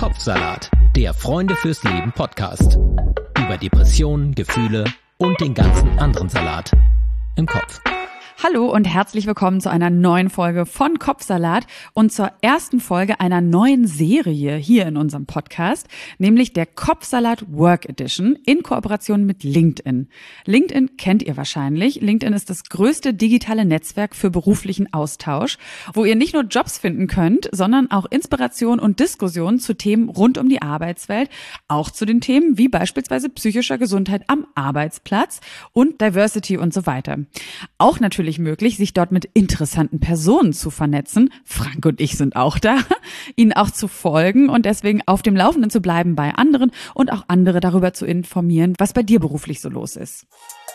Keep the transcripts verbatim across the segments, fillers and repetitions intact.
Kopfsalat, der Freunde fürs Leben Podcast. Über Depressionen, Gefühle und den ganzen anderen Salat im Kopf. Hallo und herzlich willkommen zu einer neuen Folge von Kopfsalat und zur ersten Folge einer neuen Serie hier in unserem Podcast, nämlich der Kopfsalat Work Edition in Kooperation mit LinkedIn. LinkedIn kennt ihr wahrscheinlich. LinkedIn ist das größte digitale Netzwerk für beruflichen Austausch, wo ihr nicht nur Jobs finden könnt, sondern auch Inspiration und Diskussionen zu Themen rund um die Arbeitswelt, auch zu den Themen wie beispielsweise psychischer Gesundheit am Arbeitsplatz und Diversity und so weiter. Auch natürlich möglich, sich dort mit interessanten Personen zu vernetzen. Frank und ich sind auch da, ihnen auch zu folgen und deswegen auf dem Laufenden zu bleiben bei anderen und auch andere darüber zu informieren, was bei dir beruflich so los ist.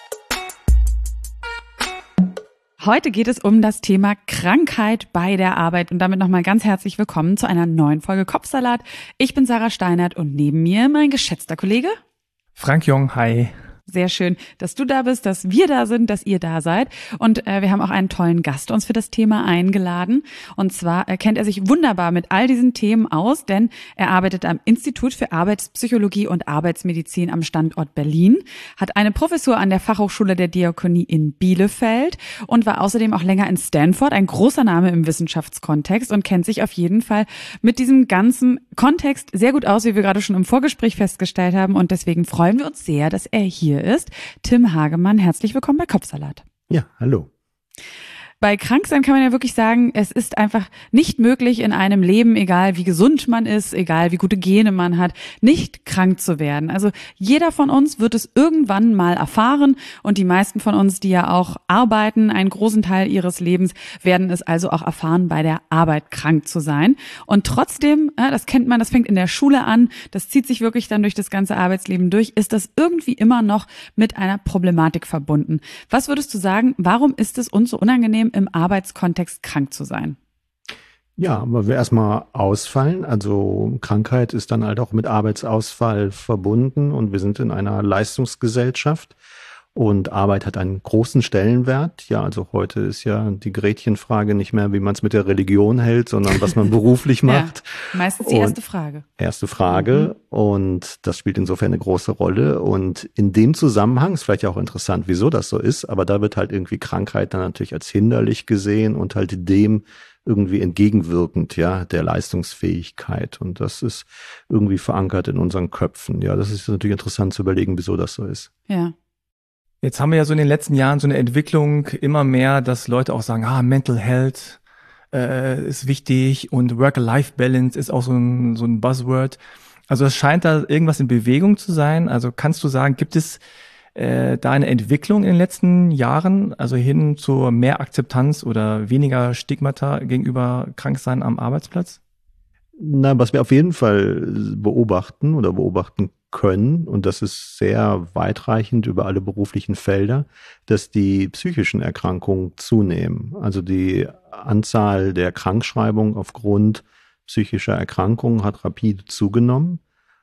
Heute geht es um das Thema Krankheit bei der Arbeit und damit nochmal ganz herzlich willkommen zu einer neuen Folge Kopfsalat. Ich bin Sarah Steinert und neben mir mein geschätzter Kollege Frank Jong, hi. Sehr schön, dass du da bist, dass wir da sind, dass ihr da seid. Und äh, wir haben auch einen tollen Gast uns für das Thema eingeladen. Und zwar äh, kennt er sich wunderbar mit all diesen Themen aus, denn er arbeitet am Institut für Arbeitspsychologie und Arbeitsmedizin am Standort Berlin, hat eine Professur an der Fachhochschule der Diakonie in Bielefeld und war außerdem auch länger in Stanford, ein großer Name im Wissenschaftskontext und kennt sich auf jeden Fall mit diesem ganzen Kontext sehr gut aus, wie wir gerade schon im Vorgespräch festgestellt haben. Und deswegen freuen wir uns sehr, dass er hier ist. Tim Hagemann, herzlich willkommen bei Kopfsalat. Ja, hallo. Bei Kranksein kann man ja wirklich sagen, es ist einfach nicht möglich in einem Leben, egal wie gesund man ist, egal wie gute Gene man hat, nicht krank zu werden. Also jeder von uns wird es irgendwann mal erfahren und die meisten von uns, die ja auch arbeiten, einen großen Teil ihres Lebens, werden es also auch erfahren, bei der Arbeit krank zu sein. Und trotzdem, das kennt man, das fängt in der Schule an, das zieht sich wirklich dann durch das ganze Arbeitsleben durch, ist das irgendwie immer noch mit einer Problematik verbunden. Was würdest du sagen, warum ist es uns so unangenehm, im Arbeitskontext krank zu sein? Ja, aber wir erstmal ausfallen. Also Krankheit ist dann halt auch mit Arbeitsausfall verbunden und wir sind in einer Leistungsgesellschaft und Arbeit hat einen großen Stellenwert. Ja, also heute ist ja die Gretchenfrage nicht mehr, wie man es mit der Religion hält, sondern was man beruflich macht. Ja, meistens die und erste Frage. Erste Frage mhm. Und das spielt insofern eine große Rolle. Und in dem Zusammenhang ist vielleicht auch interessant, wieso das so ist, aber da wird halt irgendwie Krankheit dann natürlich als hinderlich gesehen und halt dem irgendwie entgegenwirkend, ja, der Leistungsfähigkeit. Und das ist irgendwie verankert in unseren Köpfen. Ja, das ist natürlich interessant zu überlegen, wieso das so ist. Ja. Jetzt haben wir ja so in den letzten Jahren so eine Entwicklung immer mehr, dass Leute auch sagen, ah, Mental Health äh, ist wichtig und Work-Life-Balance ist auch so ein, so ein Buzzword. Also es scheint da irgendwas in Bewegung zu sein. Also kannst du sagen, gibt es äh, da eine Entwicklung in den letzten Jahren, also hin zu mehr Akzeptanz oder weniger Stigmata gegenüber Kranksein am Arbeitsplatz? Na, was wir auf jeden Fall beobachten oder beobachten können, und das ist sehr weitreichend über alle beruflichen Felder, dass die psychischen Erkrankungen zunehmen. Also die Anzahl der Krankschreibungen aufgrund psychischer Erkrankungen hat rapide zugenommen.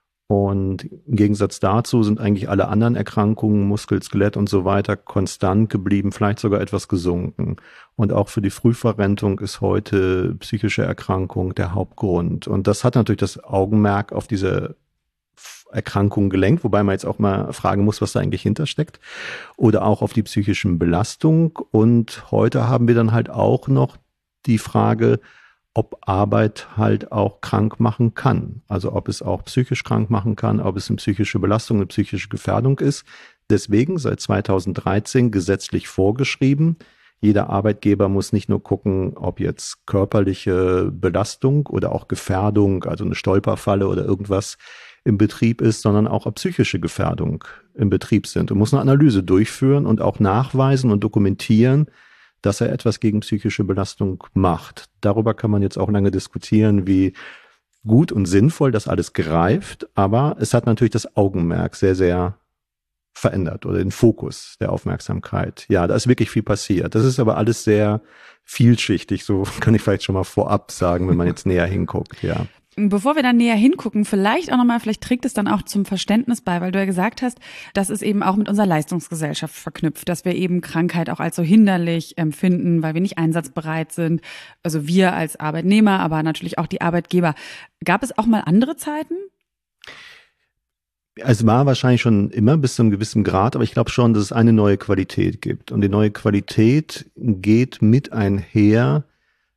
Und im Gegensatz dazu sind eigentlich alle anderen Erkrankungen, Muskel, Skelett und so weiter, konstant geblieben, vielleicht sogar etwas gesunken. Und auch für die Frühverrentung ist heute psychische Erkrankung der Hauptgrund. Und das hat natürlich das Augenmerk auf diese Erkrankung gelenkt, wobei man jetzt auch mal fragen muss, was da eigentlich hintersteckt. Oder auch auf die psychischen Belastungen. Und heute haben wir dann halt auch noch die Frage, ob Arbeit halt auch krank machen kann. Also ob es auch psychisch krank machen kann, ob es eine psychische Belastung, eine psychische Gefährdung ist. Deswegen seit zweitausenddreizehn gesetzlich vorgeschrieben, jeder Arbeitgeber muss nicht nur gucken, ob jetzt körperliche Belastung oder auch Gefährdung, also eine Stolperfalle oder irgendwas im Betrieb ist, sondern auch ob psychische Gefährdung im Betrieb sind und muss eine Analyse durchführen und auch nachweisen und dokumentieren, dass er etwas gegen psychische Belastung macht. Darüber kann man jetzt auch lange diskutieren, wie gut und sinnvoll das alles greift, aber es hat natürlich das Augenmerk sehr, sehr verändert oder den Fokus der Aufmerksamkeit. Ja, da ist wirklich viel passiert. Das ist aber alles sehr vielschichtig, so kann ich vielleicht schon mal vorab sagen, wenn man jetzt näher hinguckt, ja. Bevor wir dann näher hingucken, vielleicht auch nochmal, vielleicht trägt es dann auch zum Verständnis bei, weil du ja gesagt hast, das ist eben auch mit unserer Leistungsgesellschaft verknüpft, dass wir eben Krankheit auch als so hinderlich empfinden, weil wir nicht einsatzbereit sind. Also wir als Arbeitnehmer, aber natürlich auch die Arbeitgeber. Gab es auch mal andere Zeiten? Es war wahrscheinlich schon immer bis zu einem gewissen Grad, aber ich glaube schon, dass es eine neue Qualität gibt. Und die neue Qualität geht mit einher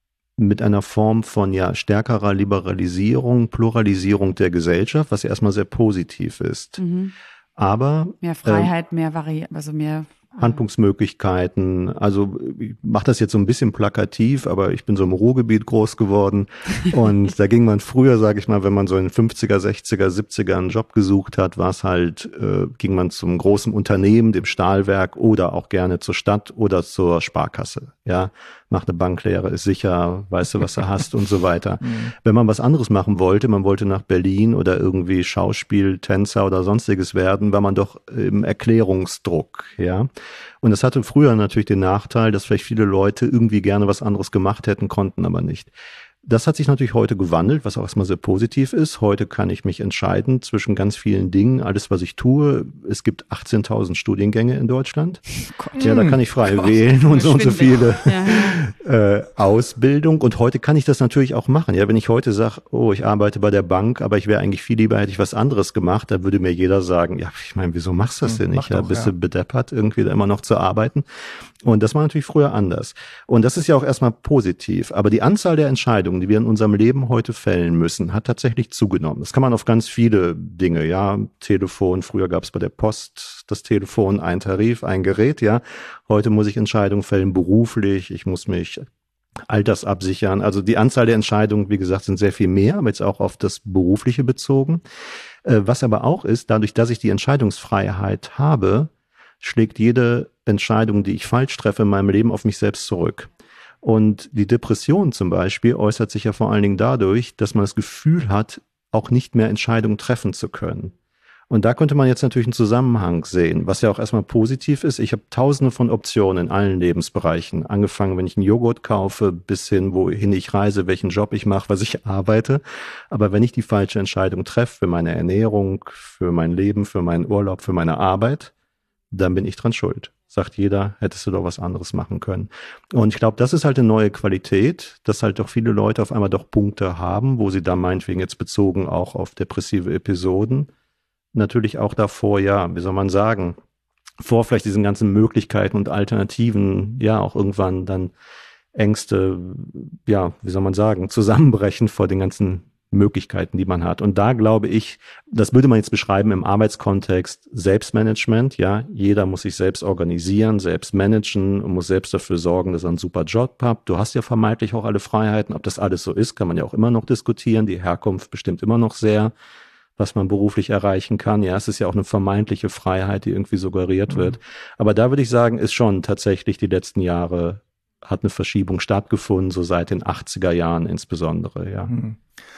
mit einer Form von ja stärkerer Liberalisierung, Pluralisierung der Gesellschaft, was ja erstmal sehr positiv ist. Mhm. Aber mehr Freiheit, äh, mehr Vari, also mehr Handlungsmöglichkeiten. Also ich mache das jetzt so ein bisschen plakativ, aber ich bin so im Ruhrgebiet groß geworden und da ging man früher, sage ich mal, wenn man so in den fünfziger, sechziger, siebziger einen Job gesucht hat, war es halt, äh, ging man zum großen Unternehmen, dem Stahlwerk oder auch gerne zur Stadt oder zur Sparkasse. Ja, mach eine Banklehre, ist sicher, weißt du, was du hast und so weiter. Mhm. Wenn man was anderes machen wollte, man wollte nach Berlin oder irgendwie Schauspiel, Tänzer oder sonstiges werden, war man doch im Erklärungsdruck, ja. Und das hatte früher natürlich den Nachteil, dass vielleicht viele Leute irgendwie gerne was anderes gemacht hätten, konnten aber nicht. Das hat sich natürlich heute gewandelt, was auch erstmal sehr positiv ist. Heute kann ich mich entscheiden zwischen ganz vielen Dingen, alles, was ich tue. Es gibt achtzehntausend Studiengänge in Deutschland. Oh ja, da kann ich frei Gott, wählen und so und so viele ja, ja. Äh, Ausbildung. Und heute kann ich das natürlich auch machen. Ja, wenn ich heute sage, oh, ich arbeite bei der Bank, aber ich wäre eigentlich viel lieber, hätte ich was anderes gemacht, da würde mir jeder sagen, ja, ich meine, wieso machst du das denn nicht? Ja, bist du bedeppert, irgendwie da immer noch zu arbeiten? Und das war natürlich früher anders. Und das ist ja auch erstmal positiv. Aber die Anzahl der Entscheidungen, die wir in unserem Leben heute fällen müssen, hat tatsächlich zugenommen. Das kann man auf ganz viele Dinge, ja, Telefon, früher gab es bei der Post das Telefon, ein Tarif, ein Gerät, ja. Heute muss ich Entscheidungen fällen beruflich, ich muss mich altersabsichern. Also die Anzahl der Entscheidungen, wie gesagt, sind sehr viel mehr, aber jetzt auch auf das Berufliche bezogen. Was aber auch ist, dadurch, dass ich die Entscheidungsfreiheit habe, schlägt jede Entscheidung, die ich falsch treffe, in meinem Leben auf mich selbst zurück. Und die Depression zum Beispiel äußert sich ja vor allen Dingen dadurch, dass man das Gefühl hat, auch nicht mehr Entscheidungen treffen zu können. Und da könnte man jetzt natürlich einen Zusammenhang sehen, was ja auch erstmal positiv ist. Ich habe tausende von Optionen in allen Lebensbereichen. Angefangen, wenn ich einen Joghurt kaufe, bis hin, wohin ich reise, welchen Job ich mache, was ich arbeite. Aber wenn ich die falsche Entscheidung treffe für meine Ernährung, für mein Leben, für meinen Urlaub, für meine Arbeit, dann bin ich dran schuld. Sagt jeder, hättest du doch was anderes machen können. Und ich glaube, das ist halt eine neue Qualität, dass halt doch viele Leute auf einmal doch Punkte haben, wo sie da meinetwegen jetzt bezogen auch auf depressive Episoden, natürlich auch davor, ja, wie soll man sagen, vor vielleicht diesen ganzen Möglichkeiten und Alternativen, ja, auch irgendwann dann Ängste, ja, wie soll man sagen, zusammenbrechen vor den ganzen Möglichkeiten, die man hat. Und da glaube ich, das würde man jetzt beschreiben im Arbeitskontext Selbstmanagement, ja. Jeder muss sich selbst organisieren, selbst managen und muss selbst dafür sorgen, dass er einen super Job hat. Du hast ja vermeintlich auch alle Freiheiten. Ob das alles so ist, kann man ja auch immer noch diskutieren. Die Herkunft bestimmt immer noch sehr, was man beruflich erreichen kann. Ja, es ist ja auch eine vermeintliche Freiheit, die irgendwie suggeriert mhm. wird. Aber da würde ich sagen, ist schon tatsächlich die letzten Jahre hat eine Verschiebung stattgefunden, so seit den achtziger Jahren insbesondere, ja. Mhm.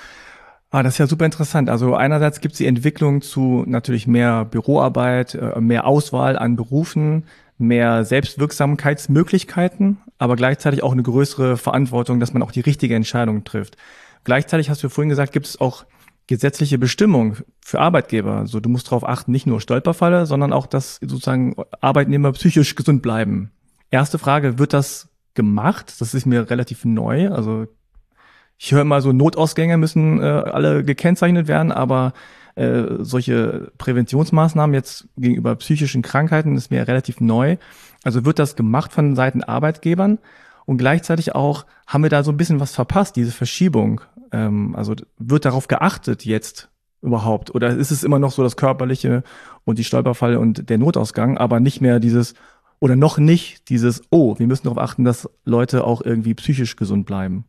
Ah, das ist ja super interessant. Also einerseits gibt es die Entwicklung zu natürlich mehr Büroarbeit, mehr Auswahl an Berufen, mehr Selbstwirksamkeitsmöglichkeiten, aber gleichzeitig auch eine größere Verantwortung, dass man auch die richtige Entscheidung trifft. Gleichzeitig hast du vorhin gesagt, gibt es auch gesetzliche Bestimmungen für Arbeitgeber. Also du musst darauf achten, nicht nur Stolperfalle, sondern auch, dass sozusagen Arbeitnehmer psychisch gesund bleiben. Erste Frage, wird das gemacht? Das ist mir relativ neu. Also ich höre immer so, Notausgänge müssen äh, alle gekennzeichnet werden, aber äh, solche Präventionsmaßnahmen jetzt gegenüber psychischen Krankheiten ist mir relativ neu. Also wird das gemacht von Seiten Arbeitgebern und gleichzeitig auch haben wir da so ein bisschen was verpasst, diese Verschiebung. Ähm, also wird darauf geachtet jetzt überhaupt? Oder ist es immer noch so das Körperliche und die Stolperfalle und der Notausgang, aber nicht mehr dieses oder noch nicht dieses, oh, wir müssen darauf achten, dass Leute auch irgendwie psychisch gesund bleiben?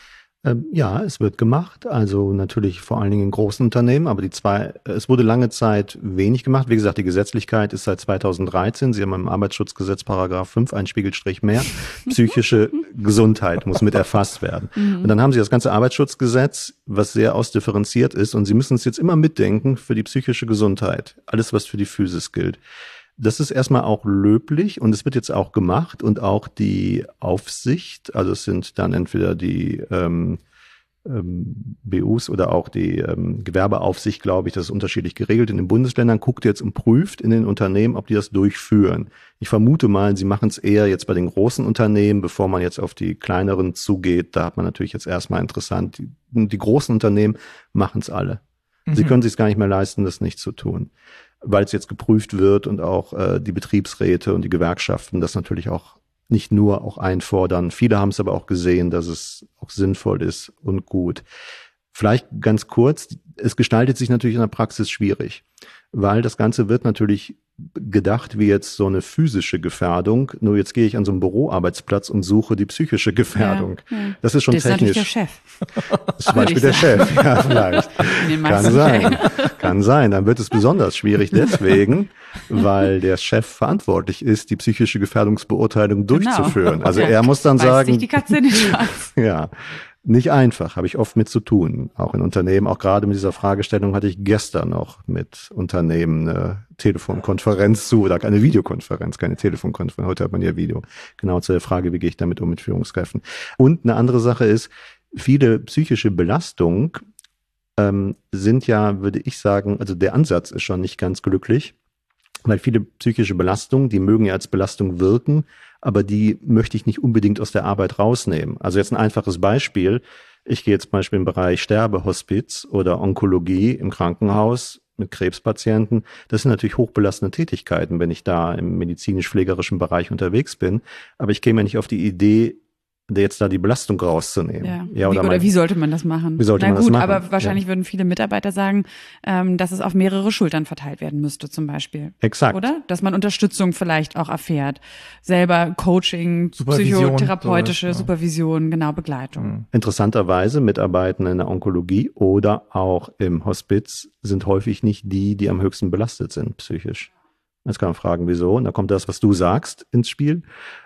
Ja, es wird gemacht, also natürlich vor allen Dingen in großen Unternehmen, aber die zwei, es wurde lange Zeit wenig gemacht. Wie gesagt, die Gesetzlichkeit ist seit zweitausenddreizehn. Sie haben im Arbeitsschutzgesetz Paragraph fünf einen Spiegelstrich mehr. Psychische Gesundheit muss mit erfasst werden. Mhm. Und dann haben Sie das ganze Arbeitsschutzgesetz, was sehr ausdifferenziert ist, und Sie müssen es jetzt immer mitdenken für die psychische Gesundheit. Alles, was für die Physis gilt. Das ist erstmal auch löblich und es wird jetzt auch gemacht und auch die Aufsicht, also es sind dann entweder die ähm, ähm, B Us oder auch die ähm, Gewerbeaufsicht, glaube ich, das ist unterschiedlich geregelt in den Bundesländern, guckt jetzt und prüft in den Unternehmen, ob die das durchführen. Ich vermute mal, sie machen es eher jetzt bei den großen Unternehmen, bevor man jetzt auf die kleineren zugeht. Da hat man natürlich jetzt erstmal interessant, die, die großen Unternehmen machen es alle. Mhm. Sie können es sich gar nicht mehr leisten, das nicht zu tun, weil es jetzt geprüft wird und auch äh, die Betriebsräte und die Gewerkschaften das natürlich auch nicht nur auch einfordern. Viele haben es aber auch gesehen, dass es auch sinnvoll ist und gut. Vielleicht ganz kurz, es gestaltet sich natürlich in der Praxis schwierig, weil das Ganze wird natürlich gedacht wie jetzt so eine physische Gefährdung. Nur jetzt gehe ich an so einen Büroarbeitsplatz und suche die psychische Gefährdung. Ja, ja. Das ist schon das technisch. Das ist natürlich der Chef. Zum Beispiel der Chef, ja vielleicht. Kann sein, kann sein. Dann wird es besonders schwierig deswegen, weil der Chef verantwortlich ist, die psychische Gefährdungsbeurteilung durchzuführen. Genau. Also ja. er muss dann Beißt sagen. sich die Katze in den Schwanz. Ja. Nicht einfach, habe ich oft mit zu tun, auch in Unternehmen. Auch gerade mit dieser Fragestellung hatte ich gestern noch mit Unternehmen eine Telefonkonferenz zu, oder eine Videokonferenz, keine Telefonkonferenz, heute hat man ja Video, genau zu der Frage, wie gehe ich damit um mit Führungskräften. Und eine andere Sache ist, viele psychische Belastungen ähm, sind ja, würde ich sagen, also der Ansatz ist schon nicht ganz glücklich, weil viele psychische Belastungen, die mögen ja als Belastung wirken, aber die möchte ich nicht unbedingt aus der Arbeit rausnehmen. Also jetzt ein einfaches Beispiel. Ich gehe jetzt zum Beispiel im Bereich Sterbehospiz oder Onkologie im Krankenhaus mit Krebspatienten. Das sind natürlich hochbelastende Tätigkeiten, wenn ich da im medizinisch-pflegerischen Bereich unterwegs bin. Aber ich käme ja nicht auf die Idee, jetzt da die Belastung rauszunehmen. Ja. Ja, oder, wie, oder wie sollte man das machen? Wie sollte Na man gut, das machen? aber wahrscheinlich ja. würden viele Mitarbeiter sagen, ähm, dass es auf mehrere Schultern verteilt werden müsste zum Beispiel. Exakt. Oder? Dass man Unterstützung vielleicht auch erfährt. Selber Coaching, Supervision, psychotherapeutische sowas, ja. Supervision, genau, Begleitung. Mhm. Interessanterweise Mitarbeitende in der Onkologie oder auch im Hospiz sind häufig nicht die, die am höchsten belastet sind psychisch. Jetzt kann man fragen, wieso? Und da kommt das, was du sagst, ins Spiel.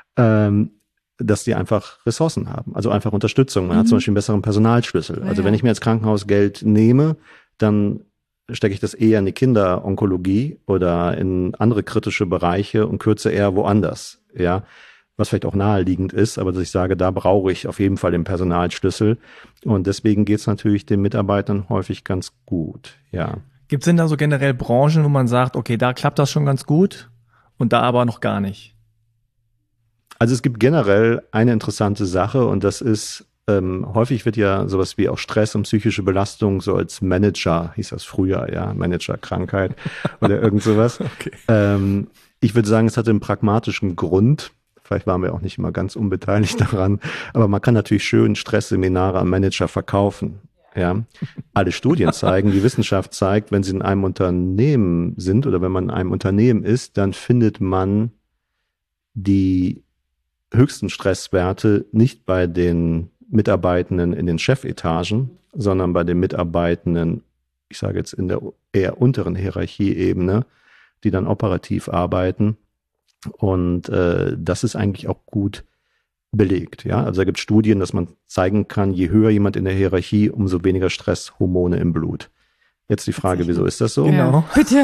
Ähm, dass die einfach Ressourcen haben, also einfach Unterstützung. Man mhm. hat zum Beispiel einen besseren Personalschlüssel. Also ja. wenn ich mir als Krankenhaus Geld nehme, dann stecke ich das eher in die Kinderonkologie oder in andere kritische Bereiche und kürze eher woanders. Ja, was vielleicht auch naheliegend ist, aber dass ich sage, da brauche ich auf jeden Fall den Personalschlüssel. Und deswegen geht es natürlich den Mitarbeitern häufig ganz gut. Ja. Gibt es denn da so generell Branchen, wo man sagt, okay, da klappt das schon ganz gut und da aber noch gar nicht? Also es gibt generell eine interessante Sache und das ist, ähm, häufig wird ja sowas wie auch Stress und psychische Belastung so als Manager, hieß das früher, ja, Managerkrankheit oder irgend sowas. Okay. Ähm, ich würde sagen, es hatte einen pragmatischen Grund. Vielleicht waren wir auch nicht immer ganz unbeteiligt daran, aber man kann natürlich schön Stressseminare am Manager verkaufen. Ja, alle Studien zeigen, die Wissenschaft zeigt, wenn sie in einem Unternehmen sind oder wenn man in einem Unternehmen ist, dann findet man die höchsten Stresswerte nicht bei den Mitarbeitenden in den Chefetagen, sondern bei den Mitarbeitenden, ich sage jetzt in der eher unteren Hierarchieebene, die dann operativ arbeiten. Und äh, das ist eigentlich auch gut belegt. Ja, also da gibt es Studien, dass man zeigen kann, je höher jemand in der Hierarchie, umso weniger Stresshormone im Blut. Jetzt die Frage, wieso ist das so? Genau. Bitte.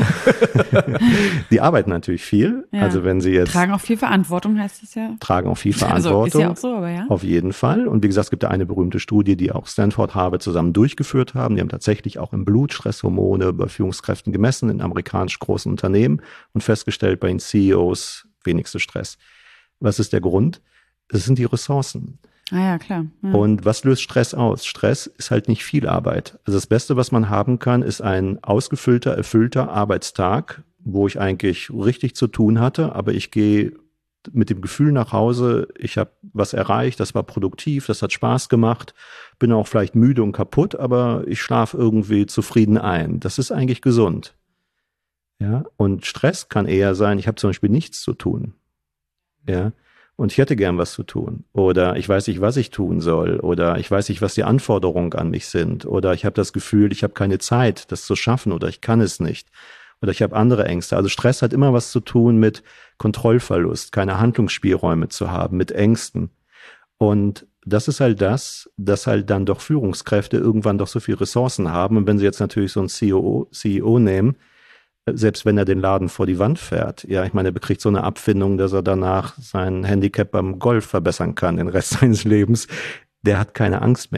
Die arbeiten natürlich viel. Ja. Also wenn sie jetzt tragen auch viel Verantwortung, heißt es ja. Tragen auch viel Verantwortung. Also ist ja auch so, aber ja. Auf jeden Fall. Und wie gesagt, es gibt da eine berühmte Studie, die auch Stanford, Harvard zusammen durchgeführt haben. Die haben tatsächlich auch im Blut Stresshormone bei Führungskräften gemessen in amerikanisch großen Unternehmen und festgestellt, bei den C E Os wenigster Stress. Was ist der Grund? Das sind die Ressourcen. Ah ja, klar. Ja. Und was löst Stress aus? Stress ist halt nicht viel Arbeit. Also das Beste, was man haben kann, ist ein ausgefüllter, erfüllter Arbeitstag, wo ich eigentlich richtig zu tun hatte, aber ich gehe mit dem Gefühl nach Hause, ich habe was erreicht, das war produktiv, das hat Spaß gemacht, bin auch vielleicht müde und kaputt, aber ich schlafe irgendwie zufrieden ein. Das ist eigentlich gesund. Ja, und Stress kann eher sein, ich habe zum Beispiel nichts zu tun. Ja. Und ich hätte gern was zu tun. Oder ich weiß nicht, was ich tun soll. Oder ich weiß nicht, was die Anforderungen an mich sind. Oder ich habe das Gefühl, ich habe keine Zeit, das zu schaffen. Oder ich kann es nicht. Oder ich habe andere Ängste. Also Stress hat immer was zu tun mit Kontrollverlust, keine Handlungsspielräume zu haben, mit Ängsten. Und das ist halt das, dass halt dann doch Führungskräfte irgendwann doch so viele Ressourcen haben. Und wenn sie jetzt natürlich so einen C E O, C E O nehmen, selbst wenn er den Laden vor die Wand fährt. Ja, ich meine, er bekriegt so eine Abfindung, dass er danach sein Handicap beim Golf verbessern kann, den Rest seines Lebens. Der hat keine Angst mehr.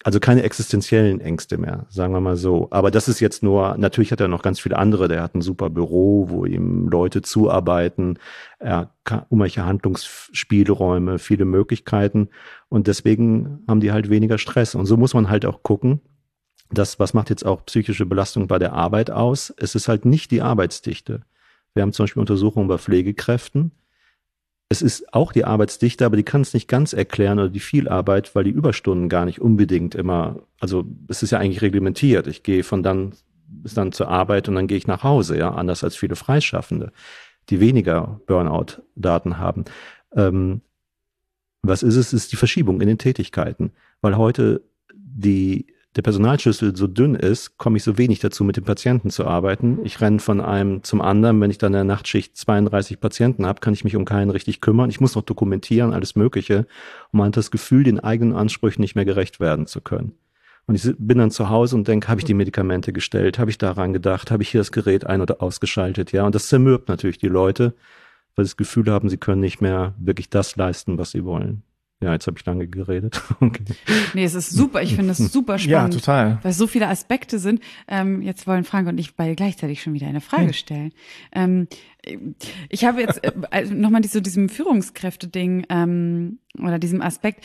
Also keine existenziellen Ängste mehr, sagen wir mal so. Aber das ist jetzt nur, natürlich hat er noch ganz viele andere. Der hat ein super Büro, wo ihm Leute zuarbeiten. Er kann irgendwelche Handlungsspielräume, viele Möglichkeiten. Und deswegen haben die halt weniger Stress. Und so muss man halt auch gucken, dass, was macht jetzt auch psychische Belastung bei der Arbeit aus? Es ist halt nicht die Arbeitsdichte. Wir haben zum Beispiel Untersuchungen bei Pflegekräften. Es ist auch die Arbeitsdichte, aber die kann es nicht ganz erklären oder die Vielarbeit, weil die Überstunden gar nicht unbedingt immer, also es ist ja eigentlich reglementiert. Ich gehe von dann bis dann zur Arbeit und dann gehe ich nach Hause, ja, anders als viele Freischaffende, die weniger Burnout-Daten haben. Ähm, was ist es? Es ist die Verschiebung in den Tätigkeiten, weil heute die der Personalschlüssel so dünn ist, komme ich so wenig dazu, mit dem Patienten zu arbeiten. Ich renne von einem zum anderen. Wenn ich dann in der Nachtschicht zweiunddreißig Patienten habe, kann ich mich um keinen richtig kümmern. Ich muss noch dokumentieren, alles Mögliche. Und man hat das Gefühl, den eigenen Ansprüchen nicht mehr gerecht werden zu können. Und ich bin dann zu Hause und denke, habe ich die Medikamente gestellt? Habe ich daran gedacht? Habe ich hier das Gerät ein- oder ausgeschaltet? Ja, und das zermürbt natürlich die Leute, weil sie das Gefühl haben, sie können nicht mehr wirklich das leisten, was sie wollen. Ja, jetzt habe ich lange geredet. Okay. Nee, es ist super. Ich finde es super spannend. Ja, total. Weil es so viele Aspekte sind. Ähm, jetzt wollen Frank und ich beide gleichzeitig schon wieder eine Frage stellen. Ähm, ich habe jetzt äh, also nochmal zu so diesem Führungskräfte-Ding ähm, oder diesem Aspekt.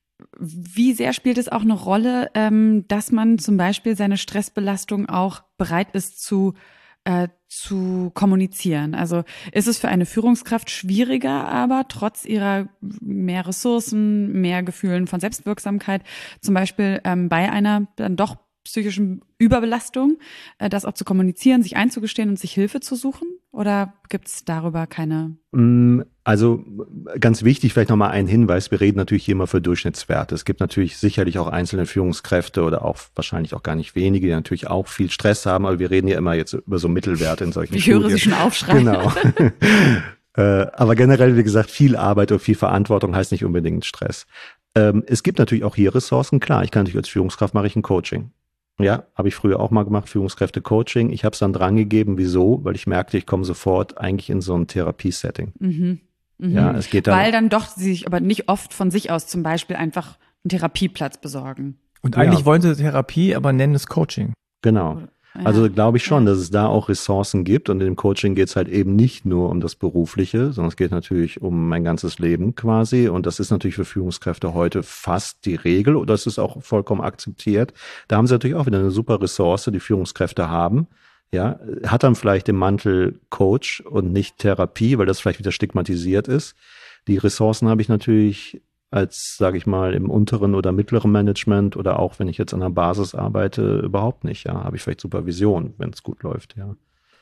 Wie sehr spielt es auch eine Rolle, ähm, dass man zum Beispiel seine Stressbelastung auch bereit ist zu Äh, zu kommunizieren? Also ist es für eine Führungskraft schwieriger, aber trotz ihrer mehr Ressourcen, mehr Gefühlen von Selbstwirksamkeit, zum Beispiel ähm, bei einer dann doch psychischen Überbelastung, äh, das auch zu kommunizieren, sich einzugestehen und sich Hilfe zu suchen? Oder gibt es darüber keine? Also ganz wichtig, vielleicht nochmal ein Hinweis, wir reden natürlich hier immer für Durchschnittswerte. Es gibt natürlich sicherlich auch einzelne Führungskräfte oder auch wahrscheinlich auch gar nicht wenige, die natürlich auch viel Stress haben, aber wir reden ja immer jetzt über so Mittelwerte in solchen Ich Studien. höre Sie schon aufschreien. Genau. äh, aber generell, wie gesagt, viel Arbeit und viel Verantwortung heißt nicht unbedingt Stress. Ähm, es gibt natürlich auch hier Ressourcen, klar, ich kann natürlich als Führungskraft mache ich ein Coaching. Ja, habe ich früher auch mal gemacht, Führungskräfte-Coaching. Ich habe es dann dran gegeben. Wieso? Weil ich merkte, ich komme sofort eigentlich in so ein Therapiesetting. Mhm. Mhm. Ja, es geht dann. Weil dann doch sie sich aber nicht oft von sich aus zum Beispiel einfach einen Therapieplatz besorgen. Und eigentlich Ja. wollen sie Therapie, aber nennen es Coaching. Genau. Ja. Also glaube ich schon, dass es da auch Ressourcen gibt und in dem Coaching geht es halt eben nicht nur um das Berufliche, sondern es geht natürlich um mein ganzes Leben quasi und das ist natürlich für Führungskräfte heute fast die Regel oder es ist auch vollkommen akzeptiert. Da haben sie natürlich auch wieder eine super Ressource, die Führungskräfte haben. Ja, hat dann vielleicht den Mantel Coach und nicht Therapie, weil das vielleicht wieder stigmatisiert ist. Die Ressourcen habe ich natürlich als, sage ich mal, im unteren oder mittleren Management oder auch wenn ich jetzt an der Basis arbeite, überhaupt nicht. Ja, habe ich vielleicht Supervision, wenn es gut läuft, ja.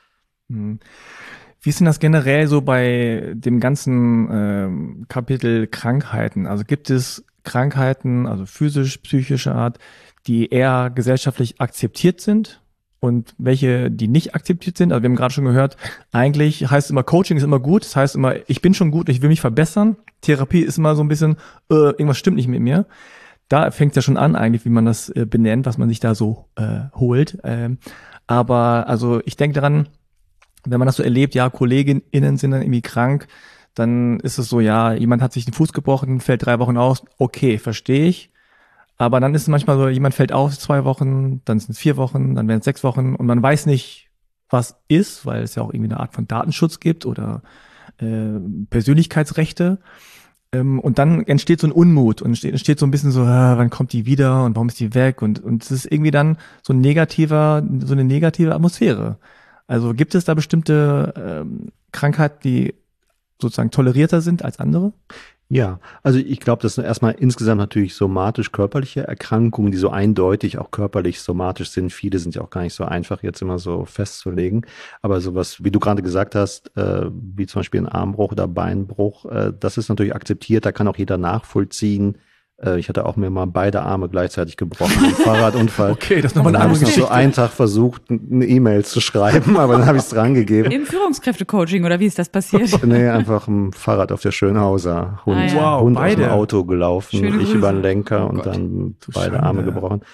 Wie ist denn das generell so bei dem ganzen ähm, Kapitel Krankheiten? Also gibt es Krankheiten, also physisch, psychische Art, die eher gesellschaftlich akzeptiert sind? Und welche, die nicht akzeptiert sind? Also wir haben gerade schon gehört, eigentlich heißt immer, Coaching ist immer gut. Das heißt immer, ich bin schon gut, ich will mich verbessern. Therapie ist immer so ein bisschen, äh, irgendwas stimmt nicht mit mir. Da fängt es ja schon an eigentlich, wie man das äh, benennt, was man sich da so äh, holt. Ähm, aber also ich denke daran, wenn man das so erlebt, ja, KollegInnen sind dann irgendwie krank, dann ist es so, ja, jemand hat sich den Fuß gebrochen, fällt drei Wochen aus. Okay, verstehe ich. Aber dann ist es manchmal so, jemand fällt aus zwei Wochen, dann sind es vier Wochen, dann werden es sechs Wochen und man weiß nicht, was ist, weil es ja auch irgendwie eine Art von Datenschutz gibt oder äh, Persönlichkeitsrechte. Ähm, und dann entsteht so ein Unmut und entsteht, entsteht so ein bisschen so, äh, wann kommt die wieder und warum ist die weg? Und und es ist irgendwie dann so ein negativer, so eine negative Atmosphäre. Also gibt es da bestimmte ähm, Krankheiten, die sozusagen tolerierter sind als andere? Ja, also ich glaube, das sind erstmal insgesamt natürlich somatisch-körperliche Erkrankungen, die so eindeutig auch körperlich somatisch sind. Viele sind ja auch gar nicht so einfach jetzt immer so festzulegen. Aber sowas, wie du gerade gesagt hast, äh, wie zum Beispiel ein Armbruch oder Beinbruch, äh, das ist natürlich akzeptiert. Da kann auch jeder nachvollziehen. Äh, ich hatte auch mir mal beide Arme gleichzeitig gebrochen im Fahrradunfall. Okay, das ist nochmal Und eine dann habe andere ich noch Geschichte. so einen Tag versucht, eine E-Mail zu schreiben, aber dann habe ich es dran gegeben. Im Führungskräfte-Coaching oder wie ist das passiert? Nee, einfach ein Fahrrad auf der Schönhauser. Hund, Ah, ja. Wow, Hund aus beide. dem Auto gelaufen, Schöne ich Grüße. über den Lenker Oh und Gott, dann du beide Schande. Arme gebrochen.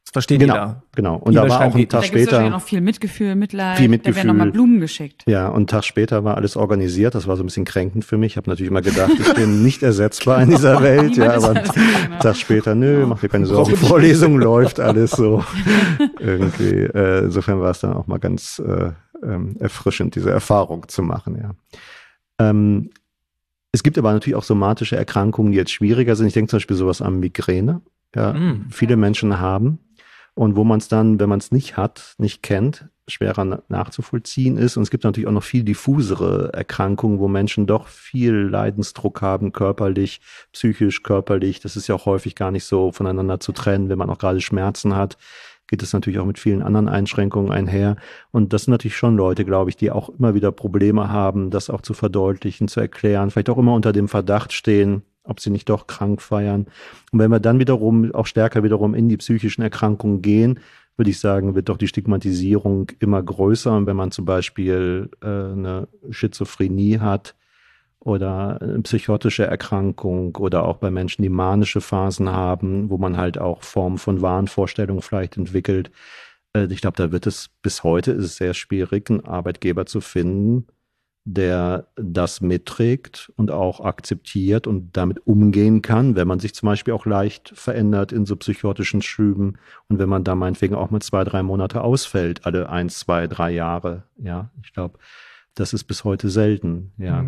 Das versteht genau, jeder. Genau. Und da war auch ein Tag da später. Da gibt es noch viel Mitgefühl, Mitleid. Viel Mitgefühl. Da werden nochmal Blumen geschickt. Ja, und einen Tag später war alles organisiert. Das war so ein bisschen kränkend für mich. Ich habe natürlich immer gedacht, ich bin nicht ersetzbar in dieser Welt. Ja, aber einen Tag später, nö, mach dir keine Sorgen. Die Vorlesung läuft alles so. Irgendwie. Äh, insofern war es dann auch mal ganz äh, ähm, erfrischend, diese Erfahrung zu machen. Ja. Ähm, es gibt aber natürlich auch somatische Erkrankungen, die jetzt schwieriger sind. Ich denke zum Beispiel sowas an Migräne. Ja, mm. Viele Menschen haben. Und wo man es dann, wenn man es nicht hat, nicht kennt, schwerer nachzuvollziehen ist. Und es gibt natürlich auch noch viel diffusere Erkrankungen, wo Menschen doch viel Leidensdruck haben, körperlich, psychisch, körperlich. Das ist ja auch häufig gar nicht so voneinander zu trennen. Wenn man auch gerade Schmerzen hat, geht es natürlich auch mit vielen anderen Einschränkungen einher. Und das sind natürlich schon Leute, glaube ich, die auch immer wieder Probleme haben, das auch zu verdeutlichen, zu erklären, vielleicht auch immer unter dem Verdacht stehen, ob sie nicht doch krank feiern. Und wenn wir dann wiederum auch stärker wiederum in die psychischen Erkrankungen gehen, würde ich sagen, wird doch die Stigmatisierung immer größer. Und wenn man zum Beispiel äh, eine Schizophrenie hat oder eine psychotische Erkrankung oder auch bei Menschen, die manische Phasen haben, wo man halt auch Formen von Wahnvorstellungen vielleicht entwickelt, äh, ich glaube, da wird es bis heute ist es sehr schwierig, einen Arbeitgeber zu finden, der das mitträgt und auch akzeptiert und damit umgehen kann, wenn man sich zum Beispiel auch leicht verändert in so psychotischen Schüben und wenn man da meinetwegen auch mal zwei, drei Monate ausfällt, alle eins, zwei, drei Jahre. Ja, ich glaube, das ist bis heute selten. Ja.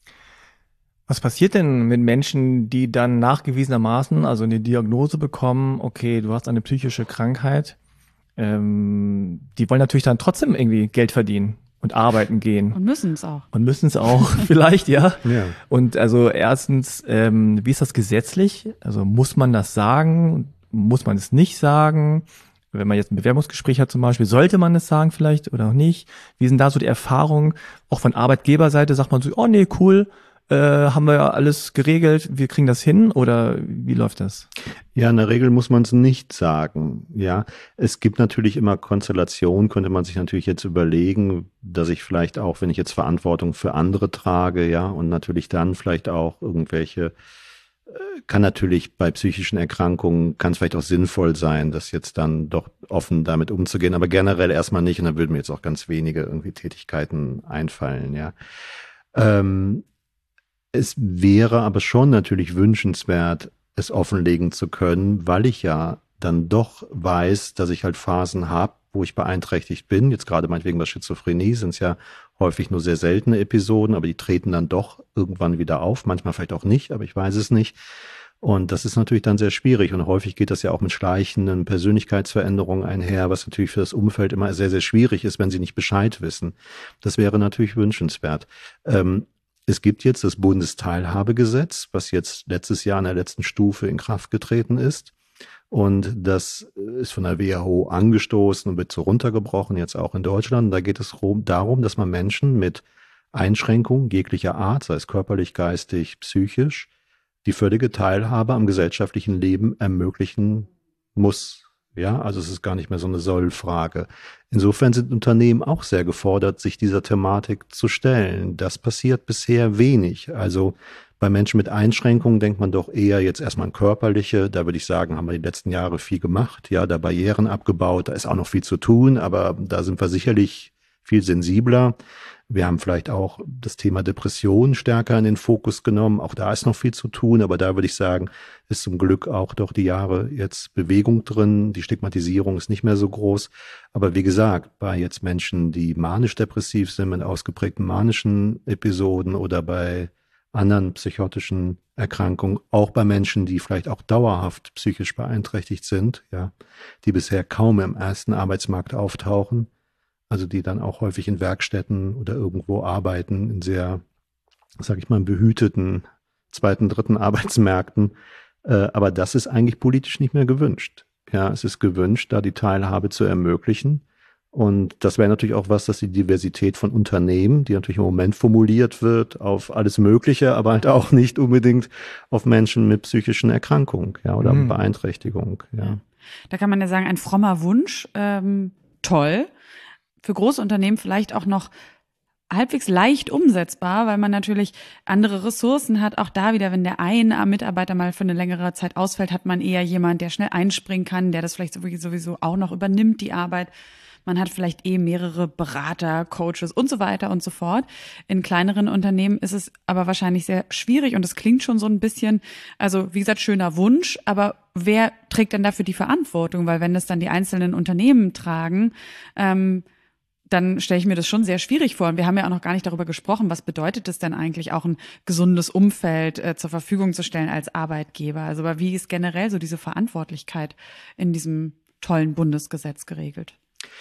Was passiert denn mit Menschen, die dann nachgewiesenermaßen, also eine Diagnose bekommen, okay, du hast eine psychische Krankheit, ähm, die wollen natürlich dann trotzdem irgendwie Geld verdienen und arbeiten gehen. Und müssen es auch. Und müssen es auch, vielleicht, ja. Ja. Und also erstens, ähm, wie ist das gesetzlich? Also muss man das sagen? Muss man es nicht sagen? Wenn man jetzt ein Bewerbungsgespräch hat zum Beispiel, sollte man es sagen vielleicht oder auch nicht? Wie sind da so die Erfahrungen? Auch von Arbeitgeberseite sagt man so, oh nee, cool, äh, haben wir ja alles geregelt, wir kriegen das hin, oder wie läuft das? Ja, in der Regel muss man es nicht sagen. Ja, es gibt natürlich immer Konstellationen, könnte man sich natürlich jetzt überlegen, dass ich vielleicht auch, wenn ich jetzt Verantwortung für andere trage, ja, und natürlich dann vielleicht auch irgendwelche, kann natürlich bei psychischen Erkrankungen, kann es vielleicht auch sinnvoll sein, das jetzt dann doch offen damit umzugehen, aber generell erstmal nicht, und dann würden mir jetzt auch ganz wenige irgendwie Tätigkeiten einfallen, ja. Ähm, es wäre aber schon natürlich wünschenswert, es offenlegen zu können, weil ich ja dann doch weiß, dass ich halt Phasen habe, wo ich beeinträchtigt bin. Jetzt gerade meinetwegen bei Schizophrenie sind es ja häufig nur sehr seltene Episoden, aber die treten dann doch irgendwann wieder auf, manchmal vielleicht auch nicht, aber ich weiß es nicht. Und das ist natürlich dann sehr schwierig und häufig geht das ja auch mit schleichenden Persönlichkeitsveränderungen einher, was natürlich für das Umfeld immer sehr, sehr schwierig ist, wenn sie nicht Bescheid wissen. Das wäre natürlich wünschenswert. Ähm, Es gibt jetzt das Bundesteilhabegesetz, was jetzt letztes Jahr in der letzten Stufe in Kraft getreten ist. Und das ist von der W H O angestoßen und wird so runtergebrochen, jetzt auch in Deutschland. Da geht es darum, dass man Menschen mit Einschränkungen jeglicher Art, sei es körperlich, geistig, psychisch, die völlige Teilhabe am gesellschaftlichen Leben ermöglichen muss. Ja, also es ist gar nicht mehr so eine Soll-Frage. Insofern sind Unternehmen auch sehr gefordert, sich dieser Thematik zu stellen. Das passiert bisher wenig. Also bei Menschen mit Einschränkungen denkt man doch eher jetzt erstmal an körperliche. Da würde ich sagen, haben wir die letzten Jahre viel gemacht. Ja, da Barrieren abgebaut. Da ist auch noch viel zu tun, aber da sind wir sicherlich viel sensibler. Wir haben vielleicht auch das Thema Depression stärker in den Fokus genommen. Auch da ist noch viel zu tun, aber da würde ich sagen, ist zum Glück auch doch die Jahre jetzt Bewegung drin. Die Stigmatisierung ist nicht mehr so groß. Aber wie gesagt, bei jetzt Menschen, die manisch-depressiv sind, mit ausgeprägten manischen Episoden oder bei anderen psychotischen Erkrankungen, auch bei Menschen, die vielleicht auch dauerhaft psychisch beeinträchtigt sind, ja, die bisher kaum im ersten Arbeitsmarkt auftauchen, also die dann auch häufig in Werkstätten oder irgendwo arbeiten, in sehr, sag ich mal, behüteten zweiten, dritten Arbeitsmärkten. Äh, aber das ist eigentlich politisch nicht mehr gewünscht. Ja, es ist gewünscht, da die Teilhabe zu ermöglichen. Und das wäre natürlich auch was, dass die Diversität von Unternehmen, die natürlich im Moment formuliert wird auf alles Mögliche, aber halt auch nicht unbedingt auf Menschen mit psychischen Erkrankungen, ja, oder mhm. Beeinträchtigung. Ja. Da kann man ja sagen, ein frommer Wunsch, ähm, toll. Für große Unternehmen vielleicht auch noch halbwegs leicht umsetzbar, weil man natürlich andere Ressourcen hat. Auch da wieder, wenn der eine Mitarbeiter mal für eine längere Zeit ausfällt, hat man eher jemand, der schnell einspringen kann, der das vielleicht sowieso auch noch übernimmt, die Arbeit. Man hat vielleicht eh mehrere Berater, Coaches und so weiter und so fort. In kleineren Unternehmen ist es aber wahrscheinlich sehr schwierig und es klingt schon so ein bisschen, also wie gesagt, schöner Wunsch, aber wer trägt denn dafür die Verantwortung? Weil wenn das dann die einzelnen Unternehmen tragen, ähm, dann stelle ich mir das schon sehr schwierig vor. Und wir haben ja auch noch gar nicht darüber gesprochen, was bedeutet es denn eigentlich, auch ein gesundes Umfeld äh, zur Verfügung zu stellen als Arbeitgeber? Also aber wie ist generell so diese Verantwortlichkeit in diesem tollen Bundesgesetz geregelt?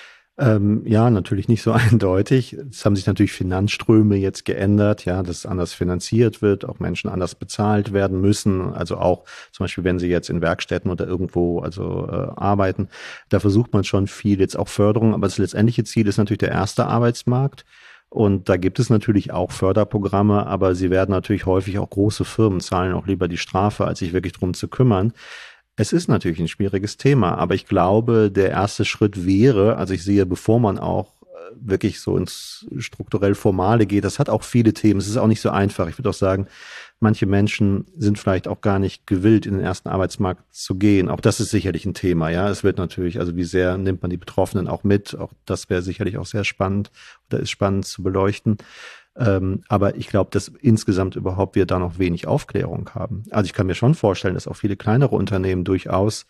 Ähm, ja, natürlich nicht so eindeutig. Es haben sich natürlich Finanzströme jetzt geändert, ja, dass anders finanziert wird, auch Menschen anders bezahlt werden müssen. Also auch zum Beispiel, wenn sie jetzt in Werkstätten oder irgendwo also äh, arbeiten, da versucht man schon viel, jetzt auch Förderung. Aber das letztendliche Ziel ist natürlich der erste Arbeitsmarkt. Und da gibt es natürlich auch Förderprogramme, aber sie werden natürlich häufig auch große Firmen zahlen auch lieber die Strafe, als sich wirklich drum zu kümmern. Es ist natürlich ein schwieriges Thema, aber ich glaube, der erste Schritt wäre, also ich sehe, bevor man auch wirklich so ins strukturell Formale geht, das hat auch viele Themen, es ist auch nicht so einfach. Ich würde auch sagen, manche Menschen sind vielleicht auch gar nicht gewillt, in den ersten Arbeitsmarkt zu gehen. Auch das ist sicherlich ein Thema, ja. Es wird natürlich, also wie sehr nimmt man die Betroffenen auch mit? Auch das wäre sicherlich auch sehr spannend oder ist spannend zu beleuchten. Ähm, aber ich glaube, dass insgesamt überhaupt wir da noch wenig Aufklärung haben. Also ich kann mir schon vorstellen, dass auch viele kleinere Unternehmen durchaus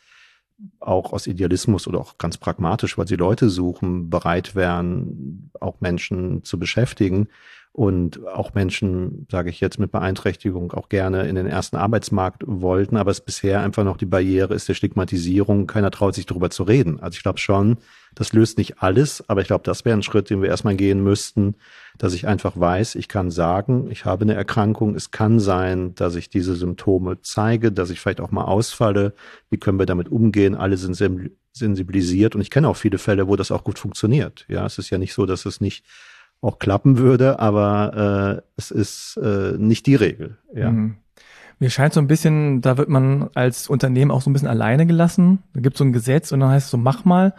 auch aus Idealismus oder auch ganz pragmatisch, weil sie Leute suchen, bereit wären, auch Menschen zu beschäftigen und auch Menschen, sage ich jetzt, mit Beeinträchtigung auch gerne in den ersten Arbeitsmarkt wollten, aber es bisher einfach noch die Barriere ist der Stigmatisierung. Keiner traut sich darüber zu reden. Also ich glaube schon, das löst nicht alles, aber ich glaube, das wäre ein Schritt, den wir erstmal gehen müssten, dass ich einfach weiß, ich kann sagen, ich habe eine Erkrankung. Es kann sein, dass ich diese Symptome zeige, dass ich vielleicht auch mal ausfalle. Wie können wir damit umgehen? Alle sind sensibilisiert und ich kenne auch viele Fälle, wo das auch gut funktioniert. Ja, es ist ja nicht so, dass es nicht auch klappen würde, aber äh, es ist äh, nicht die Regel. Ja. Mhm. Mir scheint so ein bisschen, da wird man als Unternehmen auch so ein bisschen alleine gelassen. Da gibt es so ein Gesetz und dann heißt es so, mach mal.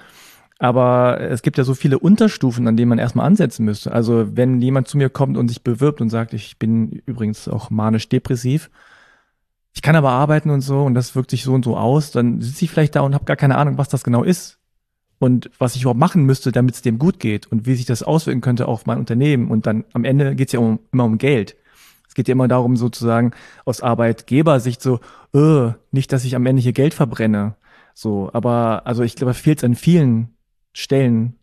Aber es gibt ja so viele Unterstufen, an denen man erstmal ansetzen müsste. Also wenn jemand zu mir kommt und sich bewirbt und sagt, ich bin übrigens auch manisch-depressiv, ich kann aber arbeiten und so und das wirkt sich so und so aus, dann sitze ich vielleicht da und habe gar keine Ahnung, was das genau ist. Und was ich überhaupt machen müsste, damit es dem gut geht und wie sich das auswirken könnte auf mein Unternehmen. Und dann am Ende geht es ja um, immer um Geld. Es geht ja immer darum, sozusagen aus Arbeitgebersicht so, äh, nicht, dass ich am Ende hier Geld verbrenne. So, aber also ich glaube, fehlt es an vielen Stellen,